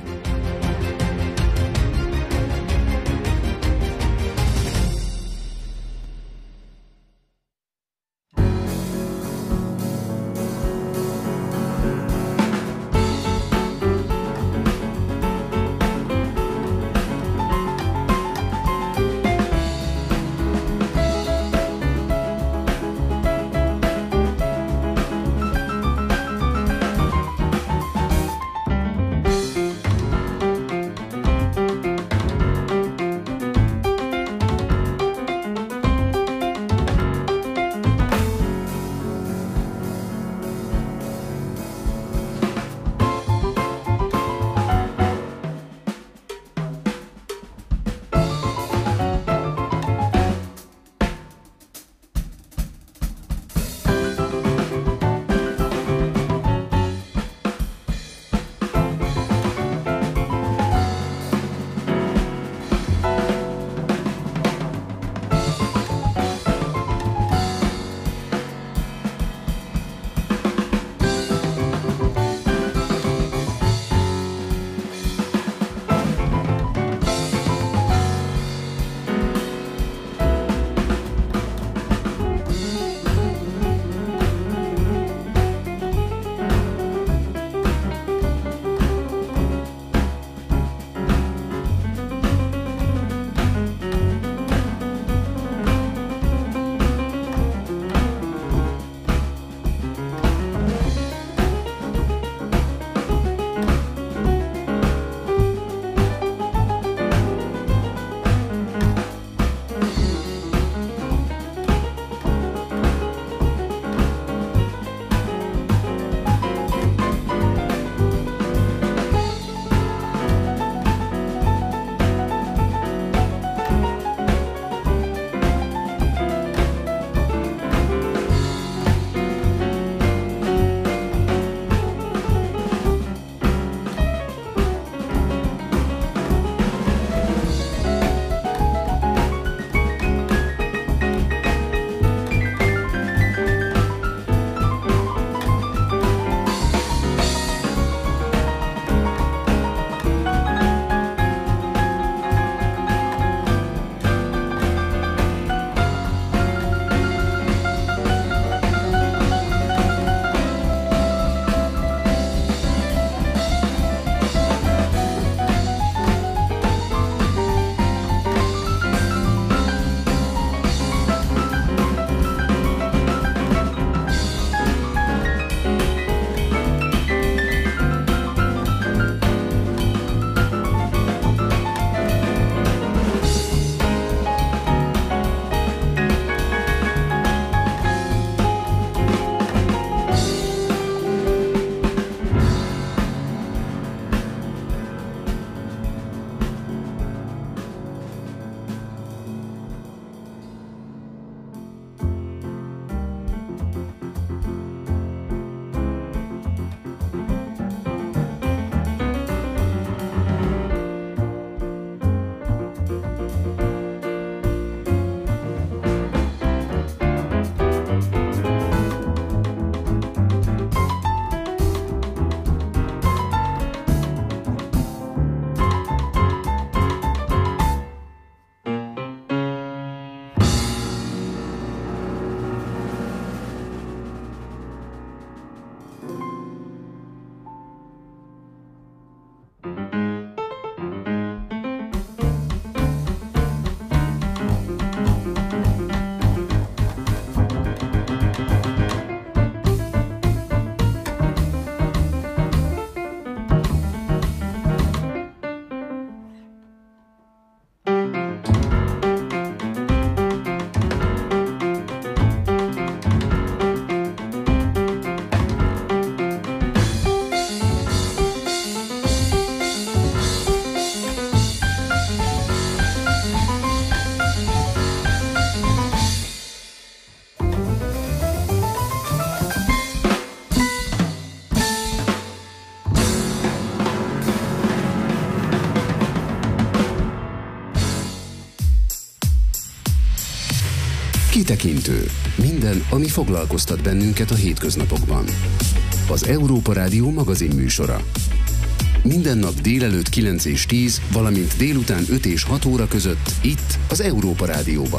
Kitekintő. Minden, ami foglalkoztat bennünket a hétköznapokban. Az Európa Rádió magazinműsora. Minden nap délelőtt kilenc és tíz, valamint délután öt és hat óra között itt az Európa Rádióban.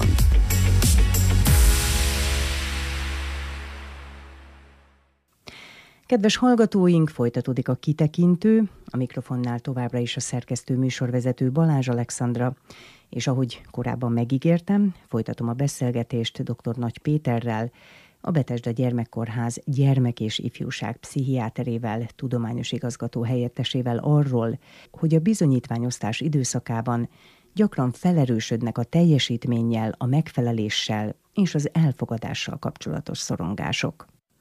Kedves hallgatóink, folytatódik a Kitekintő, a mikrofonnál továbbra is a szerkesztő műsorvezető Balázs Alexandra, és ahogy korábban megígértem, folytatom a beszélgetést dr. Nagy Péterrel, a Betesda Gyermekkórház gyermek- és ifjúság pszichiáterével, tudományos igazgató helyettesével arról, hogy a bizonyítványosztás időszakában gyakran felerősödnek a teljesítménnyel, a megfeleléssel és az elfogadással kapcsolatos szorongások.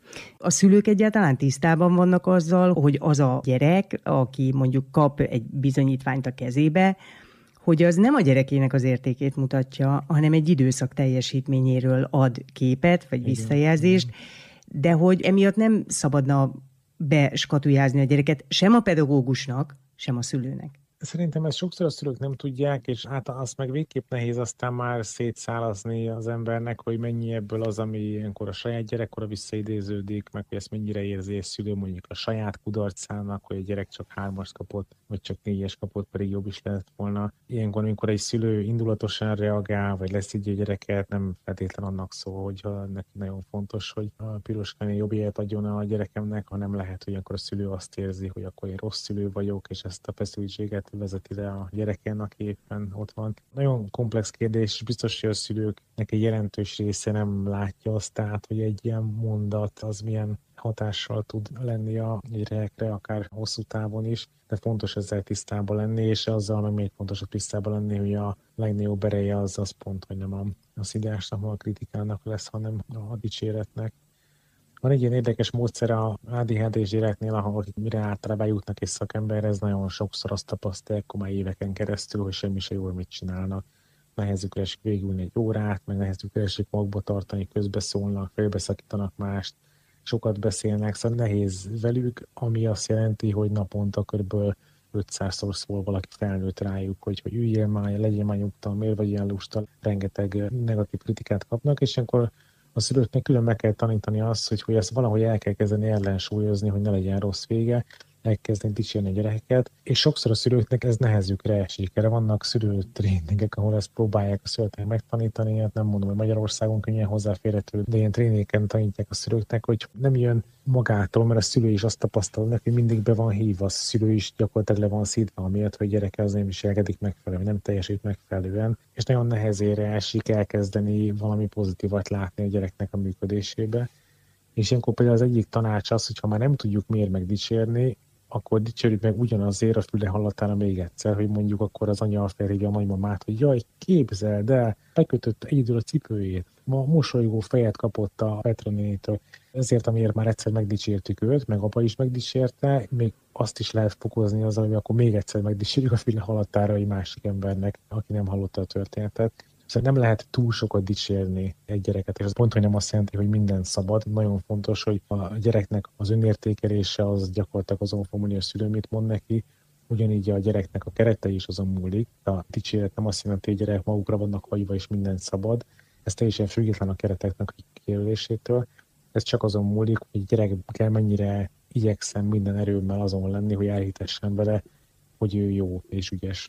A szülők egyáltalán tisztában vannak azzal, hogy az a gyerek, aki mondjuk kap egy bizonyítványt a kezébe, hogy az nem a gyerekének az értékét mutatja, hanem egy időszak teljesítményéről ad képet, vagy visszajelzést, de hogy emiatt nem szabadna beskatujázni a gyereket sem a pedagógusnak, sem a szülőnek. Szerintem ezt sokszor a szülők nem tudják, és hát azt meg végképp nehéz aztán már szétszálazni az embernek, hogy mennyi ebből az, ami ilyenkor a saját gyerekkora visszaidéződik, meg hogy ezt mennyire érzi egy szülő mondjuk a saját kudarcának, hogy a gyerek csak hármas kapott, vagy csak négyes kapott, pedig jobb is lett volna. Ilyenkor, amikor egy szülő indulatosan reagál, vagy leszidja a gyereket, nem feltétlen annak szól, hogy neki nagyon fontos, hogy a piroskán jobb élet adjon a gyerekemnek, hanem lehet, hogy akkor a szülő azt érzi, hogy akkor én rossz szülő vagyok, és ezt a feszültséget vezeti le a gyereken, aki éppen ott van. Nagyon komplex kérdés, és biztos, hogy a szülőknek egy jelentős része nem látja azt, tehát, hogy egy ilyen mondat az milyen hatással tud lenni a gyerekre, akár hosszú távon is, de fontos ezzel tisztában lenni, és azzal meg még fontosabb tisztában lenni, hogy a legnagyobb ereje az az pont, hogy nem a, a szidásnak, a kritikának lesz, hanem a dicséretnek. Van egy ilyen érdekes módszer a á dé há dés gyereknél, ahol mire általában jutnak egy szakemberhez, nagyon sokszor azt tapasztalják komoly éveken keresztül, hogy semmi se jól mit csinálnak. Nehezükre esik végülni egy órát, meg nehezükre esik magba tartani, közbeszólnak, félbeszakítanak mást, sokat beszélnek, szóval nehéz velük, ami azt jelenti, hogy naponta kb. ötszázszor szól valaki felnőtt rájuk, hogy, hogy üljél már, legyél már nyugtalan, miért vagy ilyen lusta, rengeteg negatív kritikát kapnak, és akkor a szülőknek külön meg kell tanítani azt, hogy, hogy ezt valahogy el kell kezdeni ellensúlyozni, hogy ne legyen rossz vége, elkezdeni dicsérni a gyerekeket, és sokszor a szülőknek ez nehezükre esik. Erre vannak szülőtréningek, ahol ezt próbálják a szülőknek megtanítani, hát nem mondom, hogy Magyarországon könnyen hozzáférhető, de ilyen tréningeken tanítják a szülőknek, hogy nem jön magától, mert a szülő is azt tapasztalja, hogy mindig be van hívva, a szülő is gyakorlatilag le van szídva, amiatt, hogy gyereke az nem viselkedik megfelelően, nem teljesít megfelelően, és nagyon nehezére esik elkezdeni valami pozitívat látni a gyereknek a működésébe. És ilyenkor például az egyik tanács az, hogy ha már nem tudjuk miért megdicsérni, akkor dicsérjük meg ugyanazért a füle hallatára még egyszer, hogy mondjuk akkor az anya felhívja a nagymamát, hogy jaj, képzeld el, bekötött egyedül a cipőjét, ma mosolygó fejet kapott a Petra nénitől. Ezért, amiért már egyszer megdicsértük őt, meg apa is megdicsérte, még azt is lehet fokozni azzal, hogy akkor még egyszer megdicsérjük a füle hallatára egy másik embernek, aki nem hallotta a történetet. Szóval nem lehet túl sokat dicsérni egy gyereket, és ez pont, hogy nem azt jelenti, hogy minden szabad. Nagyon fontos, hogy a gyereknek az önértékelése az gyakorlatilag azon fog múlni, a szülő mit mond neki, ugyanígy a gyereknek a kerete is azon múlik. A dicséret nem azt jelenti, hogy a gyerek magukra vannak hagyva, és minden szabad. Ez teljesen független a kereteknek a kijelölésétől. Ez csak azon múlik, hogy a gyerekkel mennyire igyekszem minden erőmmel azon lenni, hogy elhitessen vele, hogy ő jó és ügyes.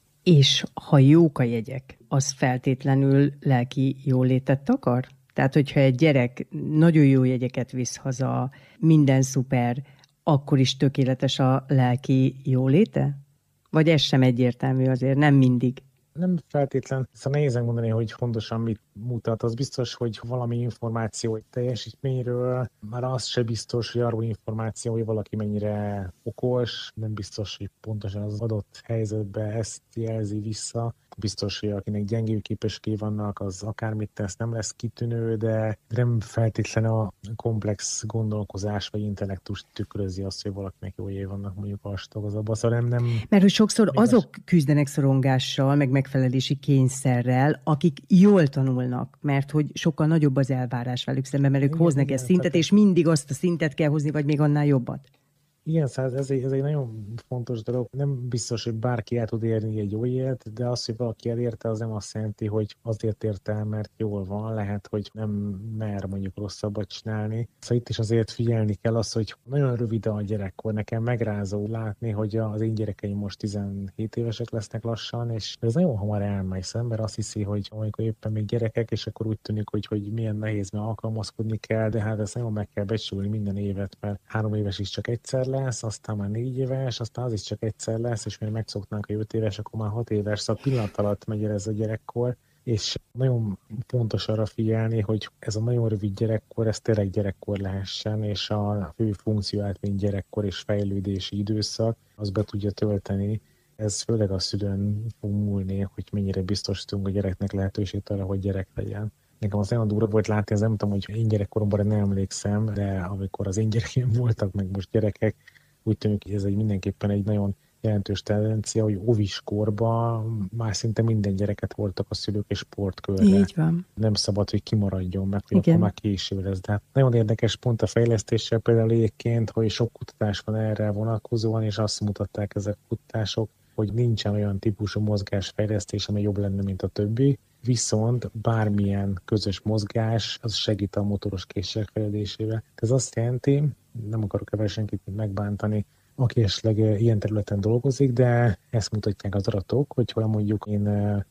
És ha jók a jegyek, az feltétlenül lelki jólétet akar? Tehát, hogyha egy gyerek nagyon jó jegyeket visz haza, minden szuper, akkor is tökéletes a lelki jóléte? Vagy ez sem egyértelmű azért, nem mindig? Nem feltétlen, szóval nehéz mondani, hogy pontosan mit mutat. Az biztos, hogy valami információ egy teljesítményről, már az se biztos, hogy arról információ, hogy valaki mennyire okos, nem biztos, hogy pontosan az adott helyzetben ezt jelzi vissza. Biztos, hogy akinek gyengébb képességei vannak, az akármit tesz, nem lesz kitűnő, de nem feltétlen a komplex gondolkozás vagy intellektus tükrözi azt, hogy valakinek jó év vannak mondjuk a stagozatban. Szóval nem, nem... Mert hogy sokszor azok küzdenek szorongással, meg megfelelési kényszerrel, akik jól tanulnak, mert hogy sokkal nagyobb az elvárás velük szemben, mert ők igen, hoznak igen, ezt szintet, és mindig azt a szintet kell hozni, vagy még annál jobbat. Igen, szóval ez egy, ez egy nagyon fontos dolog. Nem biztos, hogy bárki el tud érni egy jó élet, de az, hogy valaki elérte, az nem azt jelenti, hogy azért érte el, mert jól van. Lehet, hogy nem mer mondjuk rosszabbat csinálni. Szóval itt is azért figyelni kell azt, hogy nagyon rövid a gyerekkor. Nekem megrázó látni, hogy az én gyerekeim most tizenhét évesek lesznek lassan, és ez nagyon hamar elmegy. Az ember azt hiszi, hogy amikor éppen még gyerekek, és akkor úgy tűnik, hogy, hogy milyen nehéz, mert alkalmazkodni kell, de hát ezt nagyon meg kell becsülni minden évet, mert három éves is csak egyszer lesz, aztán már négy éves, aztán az is csak egyszer lesz, és mire megszoknánk a öt éves, akkor már hat éves, szóval pillanat alatt megy el ez a gyerekkor, és nagyon fontos arra figyelni, hogy ez a nagyon rövid gyerekkor, ez tényleg gyerekkor lehessen, és a fő funkcióját, mint gyerekkor és fejlődési időszak, az be tudja tölteni. Ez főleg a szülőn fog múlni, hogy mennyire biztosítunk a gyereknek lehetőséget arra, hogy gyerek legyen. Nekem az nagyon durva volt látni, ez nem tudom, hogy én gyerekkoromban nem emlékszem, de amikor az én gyerekeim voltak, meg most gyerekek, úgy tűnik, hogy ez egy mindenképpen egy nagyon jelentős tendencia, hogy óviskorban már szinte minden gyereket voltak a szülők és sportkörre. Így van. Nem szabad, hogy kimaradjon meg, hogy akkor már késő lesz. De hát nagyon érdekes pont a fejlesztéssel például egyébként, hogy sok kutatás van erre vonatkozóan, és azt mutatták ezek a kutatások, hogy nincsen olyan típusú mozgásfejlesztés, ami jobb lenne, mint a többi. Viszont bármilyen közös mozgás, az segít a motoros készségek fejlődésébe. Ez azt jelenti, nem akarok ebben senkit megbántani, aki esetleg ilyen területen dolgozik, de ezt mutatják az adatok, hogyha mondjuk én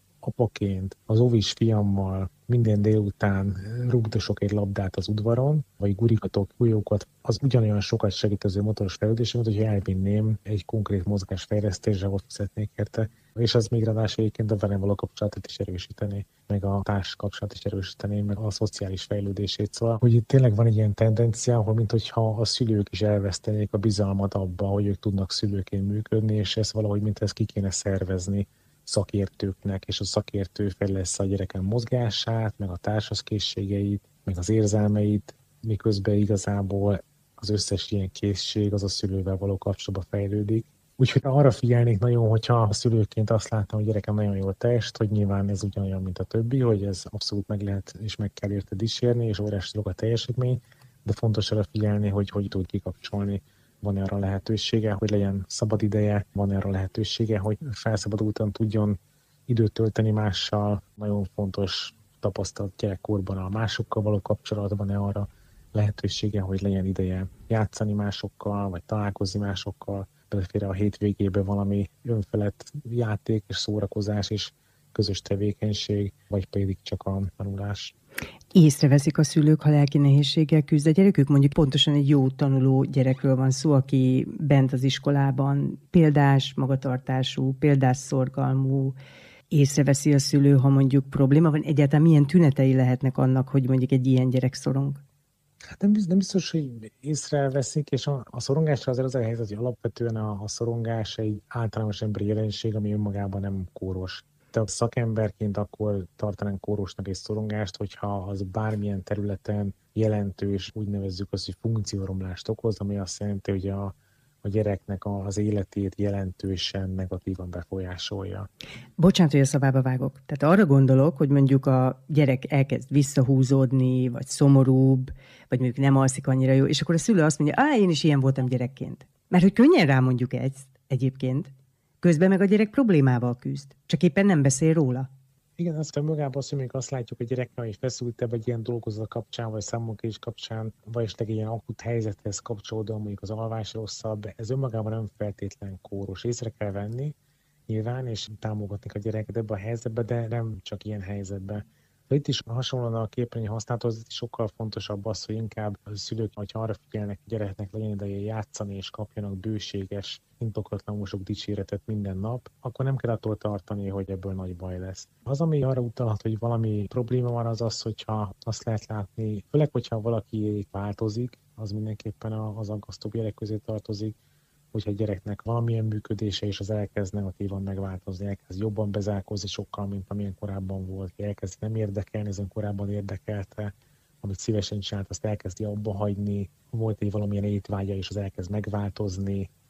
apaként az óvis fiammal minden délután rúgdosok egy labdát az udvaron, vagy gurikatok golyókat, az ugyanolyan sokat segít az ő motoros fejlődésemet, hogyha elvinném egy konkrét mozgásfejlesztésre, ahol fizetnék érte. És az még ráadásul egyébként a velem való kapcsolatot is erősíteni, meg a társ kapcsolatot is erősíteni, meg a szociális fejlődését. Szóval, hogy itt tényleg van egy ilyen tendencia, ahol minthogyha a szülők is elvesztenék a bizalmat abba, hogy ők tudnak szülőként működni, és ez valahogy mint ezt ki kéne szervezni szakértőknek, és a szakértő fejleszt a gyereken mozgását, meg a társaskészségeit, meg az érzelmeit, miközben igazából az összes ilyen készség az a szülővel való kapcsolatban fejlődik. Úgyhogy arra figyelnék nagyon, hogyha a szülőként azt láttam, hogy gyerekem nagyon jól teljesít, hogy nyilván ez ugyanolyan, mint a többi, hogy ez abszolút meg lehet és meg kell érte dísérni, és óriási dolog a teljesítmény, de fontos arra figyelni, hogy hogy tud kikapcsolni. Van-e arra lehetősége, hogy legyen szabad ideje, van-e arra lehetősége, hogy felszabadultan tudjon időt tölteni mással. Nagyon fontos tapasztalat gyerekkorban a másokkal való kapcsolatban, e arra lehetősége, hogy legyen ideje játszani másokkal, vagy találkozni másokkal, belefér a hétvégébe valami önfelett játék és szórakozás és közös tevékenység, vagy pedig csak a tanulás. Észreveszik a szülők, ha lelki nehézséggel küzd a gyerekük? Mondjuk pontosan egy jó tanuló gyerekről van szó, aki bent az iskolában példás, magatartású, példás szorgalmú. Észreveszi a szülő, ha mondjuk probléma van? Egyáltalán milyen tünetei lehetnek annak, hogy mondjuk egy ilyen gyerek szorong? Hát nem, nem biztos, hogy észreveszik, és a, a szorongásra azért az a helyzet, hogy alapvetően a, a szorongás egy általános emberi jelenség, ami önmagában nem kóros. Te szakemberként akkor tartanánk kórosnak egy szorongást, hogyha az bármilyen területen jelentős, úgy nevezzük azt, hogy funkcióromlást okoz, ami azt jelenti, hogy a, a gyereknek az életét jelentősen negatívan befolyásolja. Bocsánat, hogy a szabába vágok. Tehát arra gondolok, hogy mondjuk a gyerek elkezd visszahúzódni, vagy szomorúbb, vagy mondjuk nem alszik annyira jó, és akkor a szülő azt mondja, á, én is ilyen voltam gyerekként. Mert hogy könnyen rámondjuk ezt egyébként, közben meg a gyerek problémával küzd, csak éppen nem beszél róla. Igen, azt a magában azt, hogy azt látjuk, hogy a gyerekkel is feszültebb egy ilyen dolgozat kapcsán, vagy számunkérés kapcsán, vagy esetleg egy ilyen akut helyzethez kapcsolódóan, mondjuk az alvás rosszabb, ez önmagában nem feltétlen kóros. Észre kell venni nyilván, és támogatni a gyereket ebbe a helyzetbe, de nem csak ilyen helyzetbe. De itt is hasonlóan a képernyő használathoz sokkal fontosabb az, hogy inkább a szülők, hogyha arra figyelnek, hogy gyereknek legyen ideje játszani, és kapjanak bőséges, indokatlanul sok dicséretet minden nap, akkor nem kell attól tartani, hogy ebből nagy baj lesz. Az, ami arra utalhat, hogy valami probléma van, az az, hogyha azt lehet látni, főleg, hogyha valaki változik, az mindenképpen az aggasztóbb gyerek közé tartozik, hogyha a gyereknek valamilyen működése, és az elkezd negatívan megváltozni, elkezd jobban bezárkózni sokkal, mint amilyen korábban volt, elkezd nem érdekelni, ezen korábban érdekelte, amit szívesen csinált, azt elkezdi abba hagyni, volt egy valamilyen étvágya, és az elkezd megváltozni,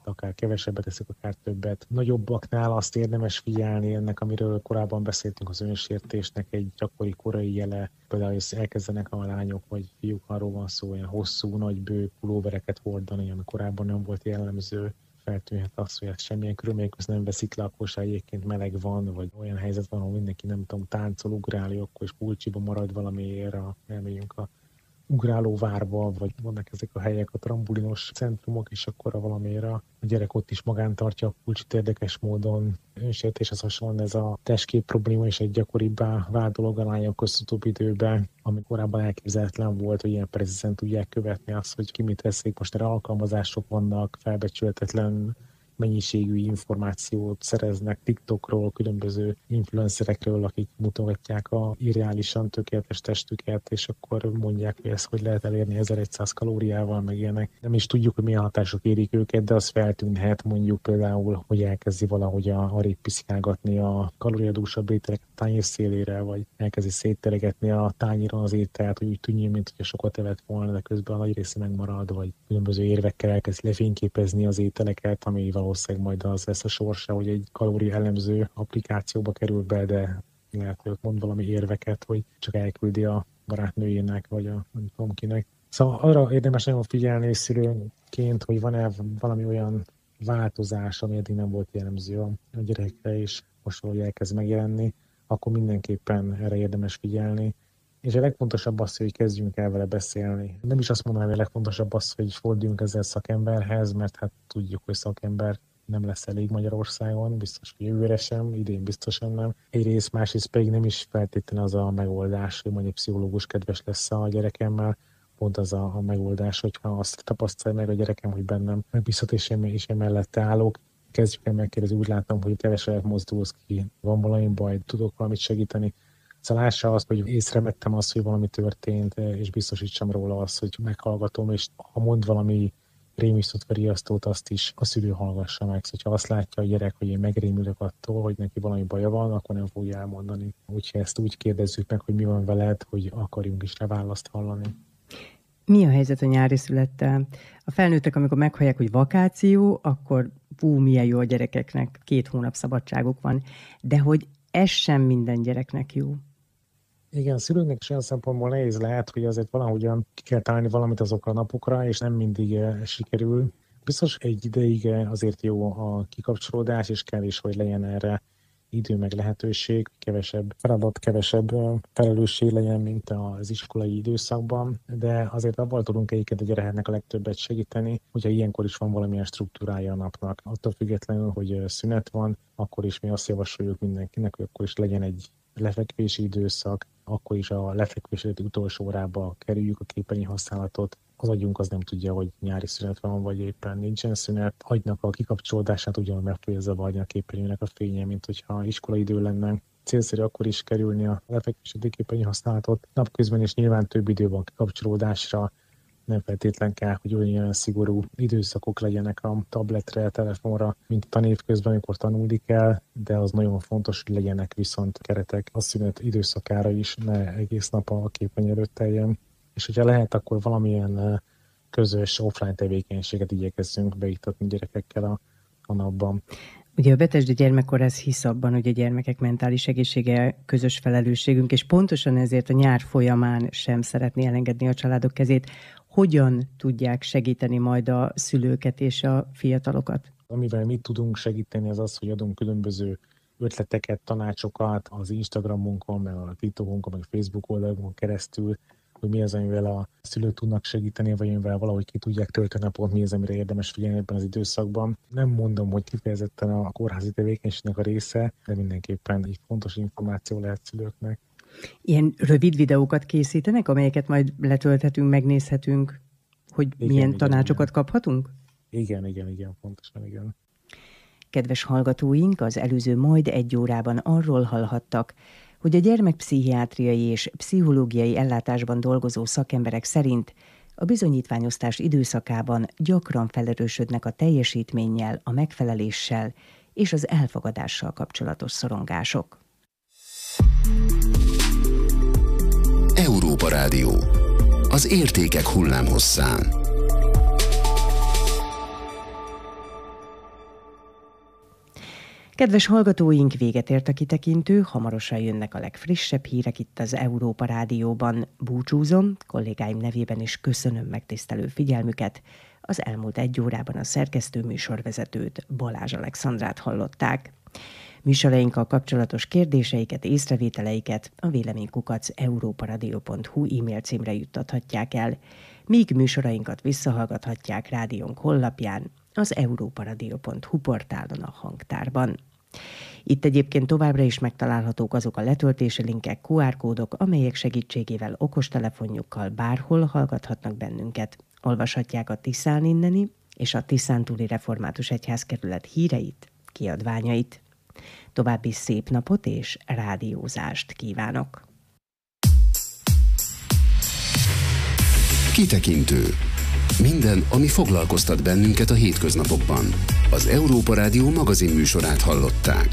akár kevesebbet eszik, akár többet. Nagyobbaknál azt érdemes figyelni ennek, amiről korábban beszéltünk, az önsértésnek egy gyakori korai jele, például, hogy elkezdenek a lányok vagy fiúk, arról van szó, olyan hosszú, nagy bő pulóvereket hordani, ami korábban nem volt jellemző. Feltűnhet az, hogy ezt semmilyen körülmények között nem veszik le, akkor se egyébként meleg van, vagy olyan helyzet van, ahol mindenki nem tudom, táncol, ugrálni, akkor is pulcsiba marad valamiért, a, elmegyünk a ugráló várba, vagy vannak ezek a helyek, a trambulinos centrumok, és akkor a valamiért a gyerek ott is magán tartja a pulcsit érdekes módon. Önsértéshez hasonlóan ez a testkép probléma is egy gyakoribbá vált dolog a lányok közt utóbbi időben, ami korábban elképzelhetetlen volt, hogy ilyen precízen tudják követni azt, hogy ki mit veszik. Most erre alkalmazások vannak, felbecsülhetetlen mennyiségű információt szereznek TikTokról, különböző influencerekről, akik mutogatják a irreálisan tökéletes testüket, és akkor mondják, hogy ezt hogy lehet elérni ezerszáz kalóriával, meg ilyenek. Nem is tudjuk, hogy milyen hatások érik őket, de az feltűnhet mondjuk például, hogy elkezdi valahogy a arrébb piszkálgatni a kalóriadúsabb ételeket a tányér szélére, vagy elkezdi szétteregetni a tányéron az ételt, hogy úgy tűnjön, mint hogyha sokat evett volna, de közben a nagy része megmarad, vagy különböző érvekkel elkezdi lefényképezni az ételeket, ami valószínűleg majd az lesz a sorsa, hogy egy kalória elemző applikációba kerül be, de lehet, hogy ott mond valami érveket, hogy csak elküldi a barátnőjének, vagy a nem tudom kinek. Szóval arra érdemes nagyon figyelni szülőként, hogy van-e valami olyan változás, ami eddig nem volt jellemző a gyerekekre, és most valahogy elkezd megjelenni, akkor mindenképpen erre érdemes figyelni. És a legfontosabb az, hogy kezdjünk el vele beszélni. Nem is azt mondanám, hogy a legfontosabb az, hogy forduljunk ezzel szakemberhez, mert hát tudjuk, hogy szakember nem lesz elég Magyarországon, biztos, hogy jövőre sem, idén biztosan nem. Egyrészt, másrészt pedig nem is feltétlenül az a megoldás, hogy mondjuk pszichológus kedves lesz a gyerekemmel, pont az a, a megoldás, hogyha azt tapasztalja meg a gyerekem, hogy bennem megbízhat, és én, és én mellette állok. Kezdjük el megkérdezni, úgy látom, hogy keveset mozdulsz ki, van valami baj, tudok valamit segíteni. Szóval lássa azt, hogy észrevettem azt, hogy valami történt, és biztosítsam róla azt, hogy meghallgatom, és ha mond valami rémisztót vagy riasztót, azt is a szülő hallgassa meg. Szóval ha azt látja a gyerek, hogy én megrémülök attól, hogy neki valami baja van, akkor nem fogja elmondani. Úgyhogy ezt úgy kérdezzük meg, hogy mi van veled, hogy akarjunk is rá választ hallani. Mi a helyzet a nyári születtel? A felnőttek, amikor meghallják, hogy vakáció, akkor fú, milyen jó a gyerekeknek, két hónap szabadságuk van. De hogy ez sem minden gyereknek jó. Igen, szülőknek is olyan szempontból nehéz lehet, hogy azért valahogyan ki kell találni valamit azokra a napokra, és nem mindig eh, sikerül. Biztos egy ideig azért jó a kikapcsolódás, és kell is, hogy legyen erre idő meg lehetőség, kevesebb feladat, kevesebb felelősség legyen, mint az iskolai időszakban, de azért abban tudunk egyébként a gyereknek a legtöbbet segíteni, hogyha ilyenkor is van valamilyen struktúrája a napnak. Attól függetlenül, hogy szünet van, akkor is mi azt javasoljuk mindenkinek, hogy akkor is legyen egy lefekvési időszak, akkor is a lefekvés utolsó órába kerüljük a képernyő használatot. Az agyunk az nem tudja, hogy nyári szünet van, vagy éppen nincsen szünet. Agynak a kikapcsolódását ugyanúgy meg fogja zavarni a képernyőnek a fénye, mint hogyha iskolai idő lenne. Célszerű akkor is kerülni a lefekvési képernyő használatot. Napközben is nyilván több idő van kikapcsolódásra, nem feltétlen kell, hogy olyan szigorú időszakok legyenek a tabletre, telefonra, mint tanév közben, amikor tanulni kell, de az nagyon fontos, hogy legyenek viszont keretek a szünet időszakára is, ne egész nap a képernyő előtt teljen. És hogyha lehet, akkor valamilyen közös offline tevékenységet igyekezzünk beiktatni gyerekekkel a, a napban. Ugye a Betesda Gyermekkórház hisz abban, hogy a gyermekek mentális egészsége közös felelősségünk, és pontosan ezért a nyár folyamán sem szeretné elengedni a családok kezét. Hogyan tudják segíteni majd a szülőket és a fiatalokat? Amivel mi tudunk segíteni, az az, hogy adunk különböző ötleteket, tanácsokat az Instagramunkon, meg a TikTokunkon, meg a Facebook oldalunkon keresztül, hogy mi az, amivel a szülők tudnak segíteni, vagy amivel valahogy ki tudják tölteni a pont, mi az, amire érdemes figyelni ebben az időszakban. Nem mondom, hogy kifejezetten a kórházi tevékenységnek a része, de mindenképpen egy fontos információ lehet szülőknek. Ilyen rövid videókat készítenek, amelyeket majd letölthetünk, megnézhetünk, hogy igen, milyen igen, tanácsokat igen. kaphatunk? Igen, igen, igen, pontosan igen. Kedves hallgatóink, az előző majd egy órában arról hallhattak, hogy a gyermekpszichiátriai és pszichológiai ellátásban dolgozó szakemberek szerint a bizonyítványosztás időszakában gyakran felerősödnek a teljesítménnyel, a megfeleléssel és az elfogadással kapcsolatos szorongások. Európa Rádió. Az értékek hullámhosszán. Kedves hallgatóink, véget ért a kitekintő, hamarosan jönnek a legfrissebb hírek itt az Európa Rádióban. Búcsúzom, kollégáim nevében is köszönöm megtisztelő figyelmüket. Az elmúlt egy órában a szerkesztő műsorvezetőt, Balázs Alexandrát hallották. Műsorainkkal kapcsolatos kérdéseiket, észrevételeiket a véleménykukac európaradio pont hu e-mail címre juttathatják el, míg műsorainkat visszahallgathatják rádiónk honlapján, az európaradio pont hu portálon a hangtárban. Itt egyébként továbbra is megtalálhatók azok a letöltési linkek, kú ár kódok, amelyek segítségével okostelefonjukkal bárhol hallgathatnak bennünket. Olvashatják a Tiszán inneni és a Tiszántúli Református Egyházkerület híreit, kiadványait. További szép napot és rádiózást kívánok! Kitekintő. Minden, ami foglalkoztat bennünket a hétköznapokban. Az Európa Rádió magazin műsorát hallották.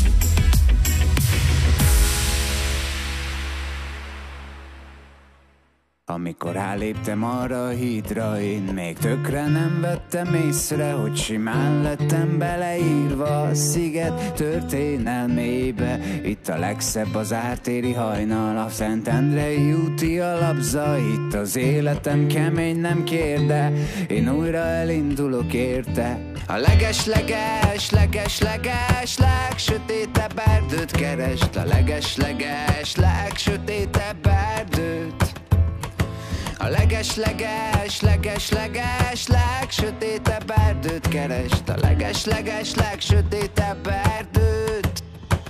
Amikor ráléptem arra a hídra, én még tökre nem vettem észre, hogy simán lettem beleírva a sziget történelmébe. Itt a legszebb az ártéri hajnal, a Szentendrei úti alapza. Itt az életem kemény, nem kér, de én újra elindulok érte. A leges-leges, leges-leges, legsötétebb erdőt keresd. A leges-leges, legsötétebb erdőt. A leges-leges, leges-leges, legsötétebb erdőt keresd. A leges-leges, legsötétebb erdőt.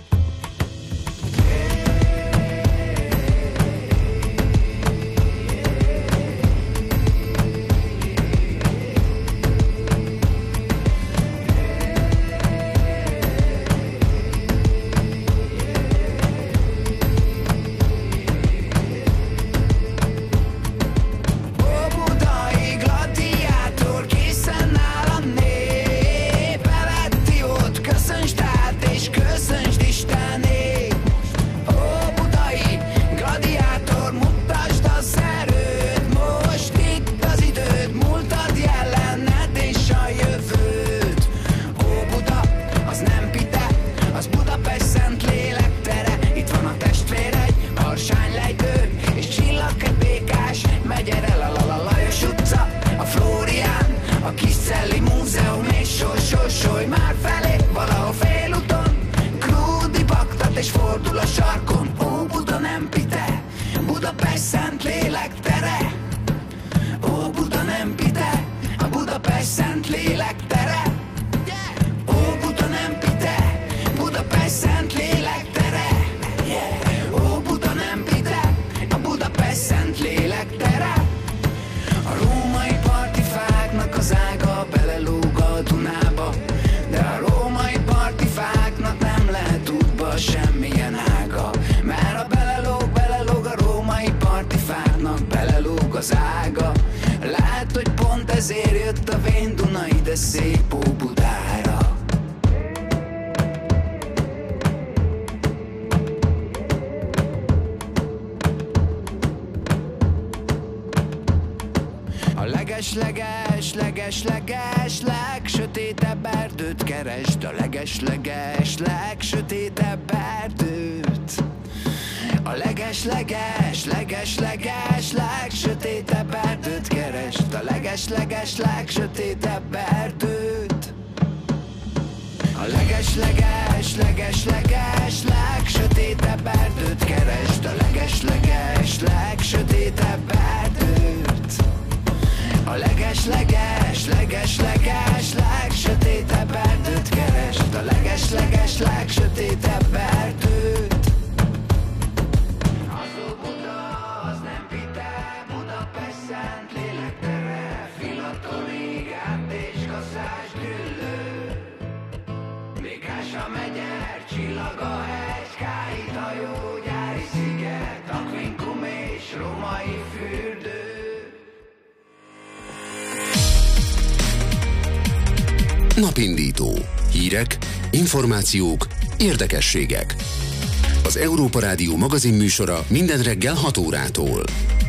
leges-leges, leges-leges, legsötétebb erdőt keresd, a leges-leges, legsötétebb erdőt. A leges-leges, leges-leges, legsötétebb erdőt keresd, a leges-leges, legsötétebb erdőt. A leges-leges, leges-leges, legsötétebb erdőt keresd, a leges-leges, legsötétebb erdőt. A leges-leges, leges-leges, legsötétebb erdőt keresd, a leges-leges, legsötétebb erdőt. Az Óbuda, az nem Pite, Budapest szent lélektere, Filatoni, Gát és Kaszás Gyűlő. Békása megyer, Csillagahegy, Káit hajó, Gyári sziget, Aquincum és Római fürdő. Napindító. Hírek, információk, érdekességek. Az Európa Rádió magazin műsora minden reggel hat órától.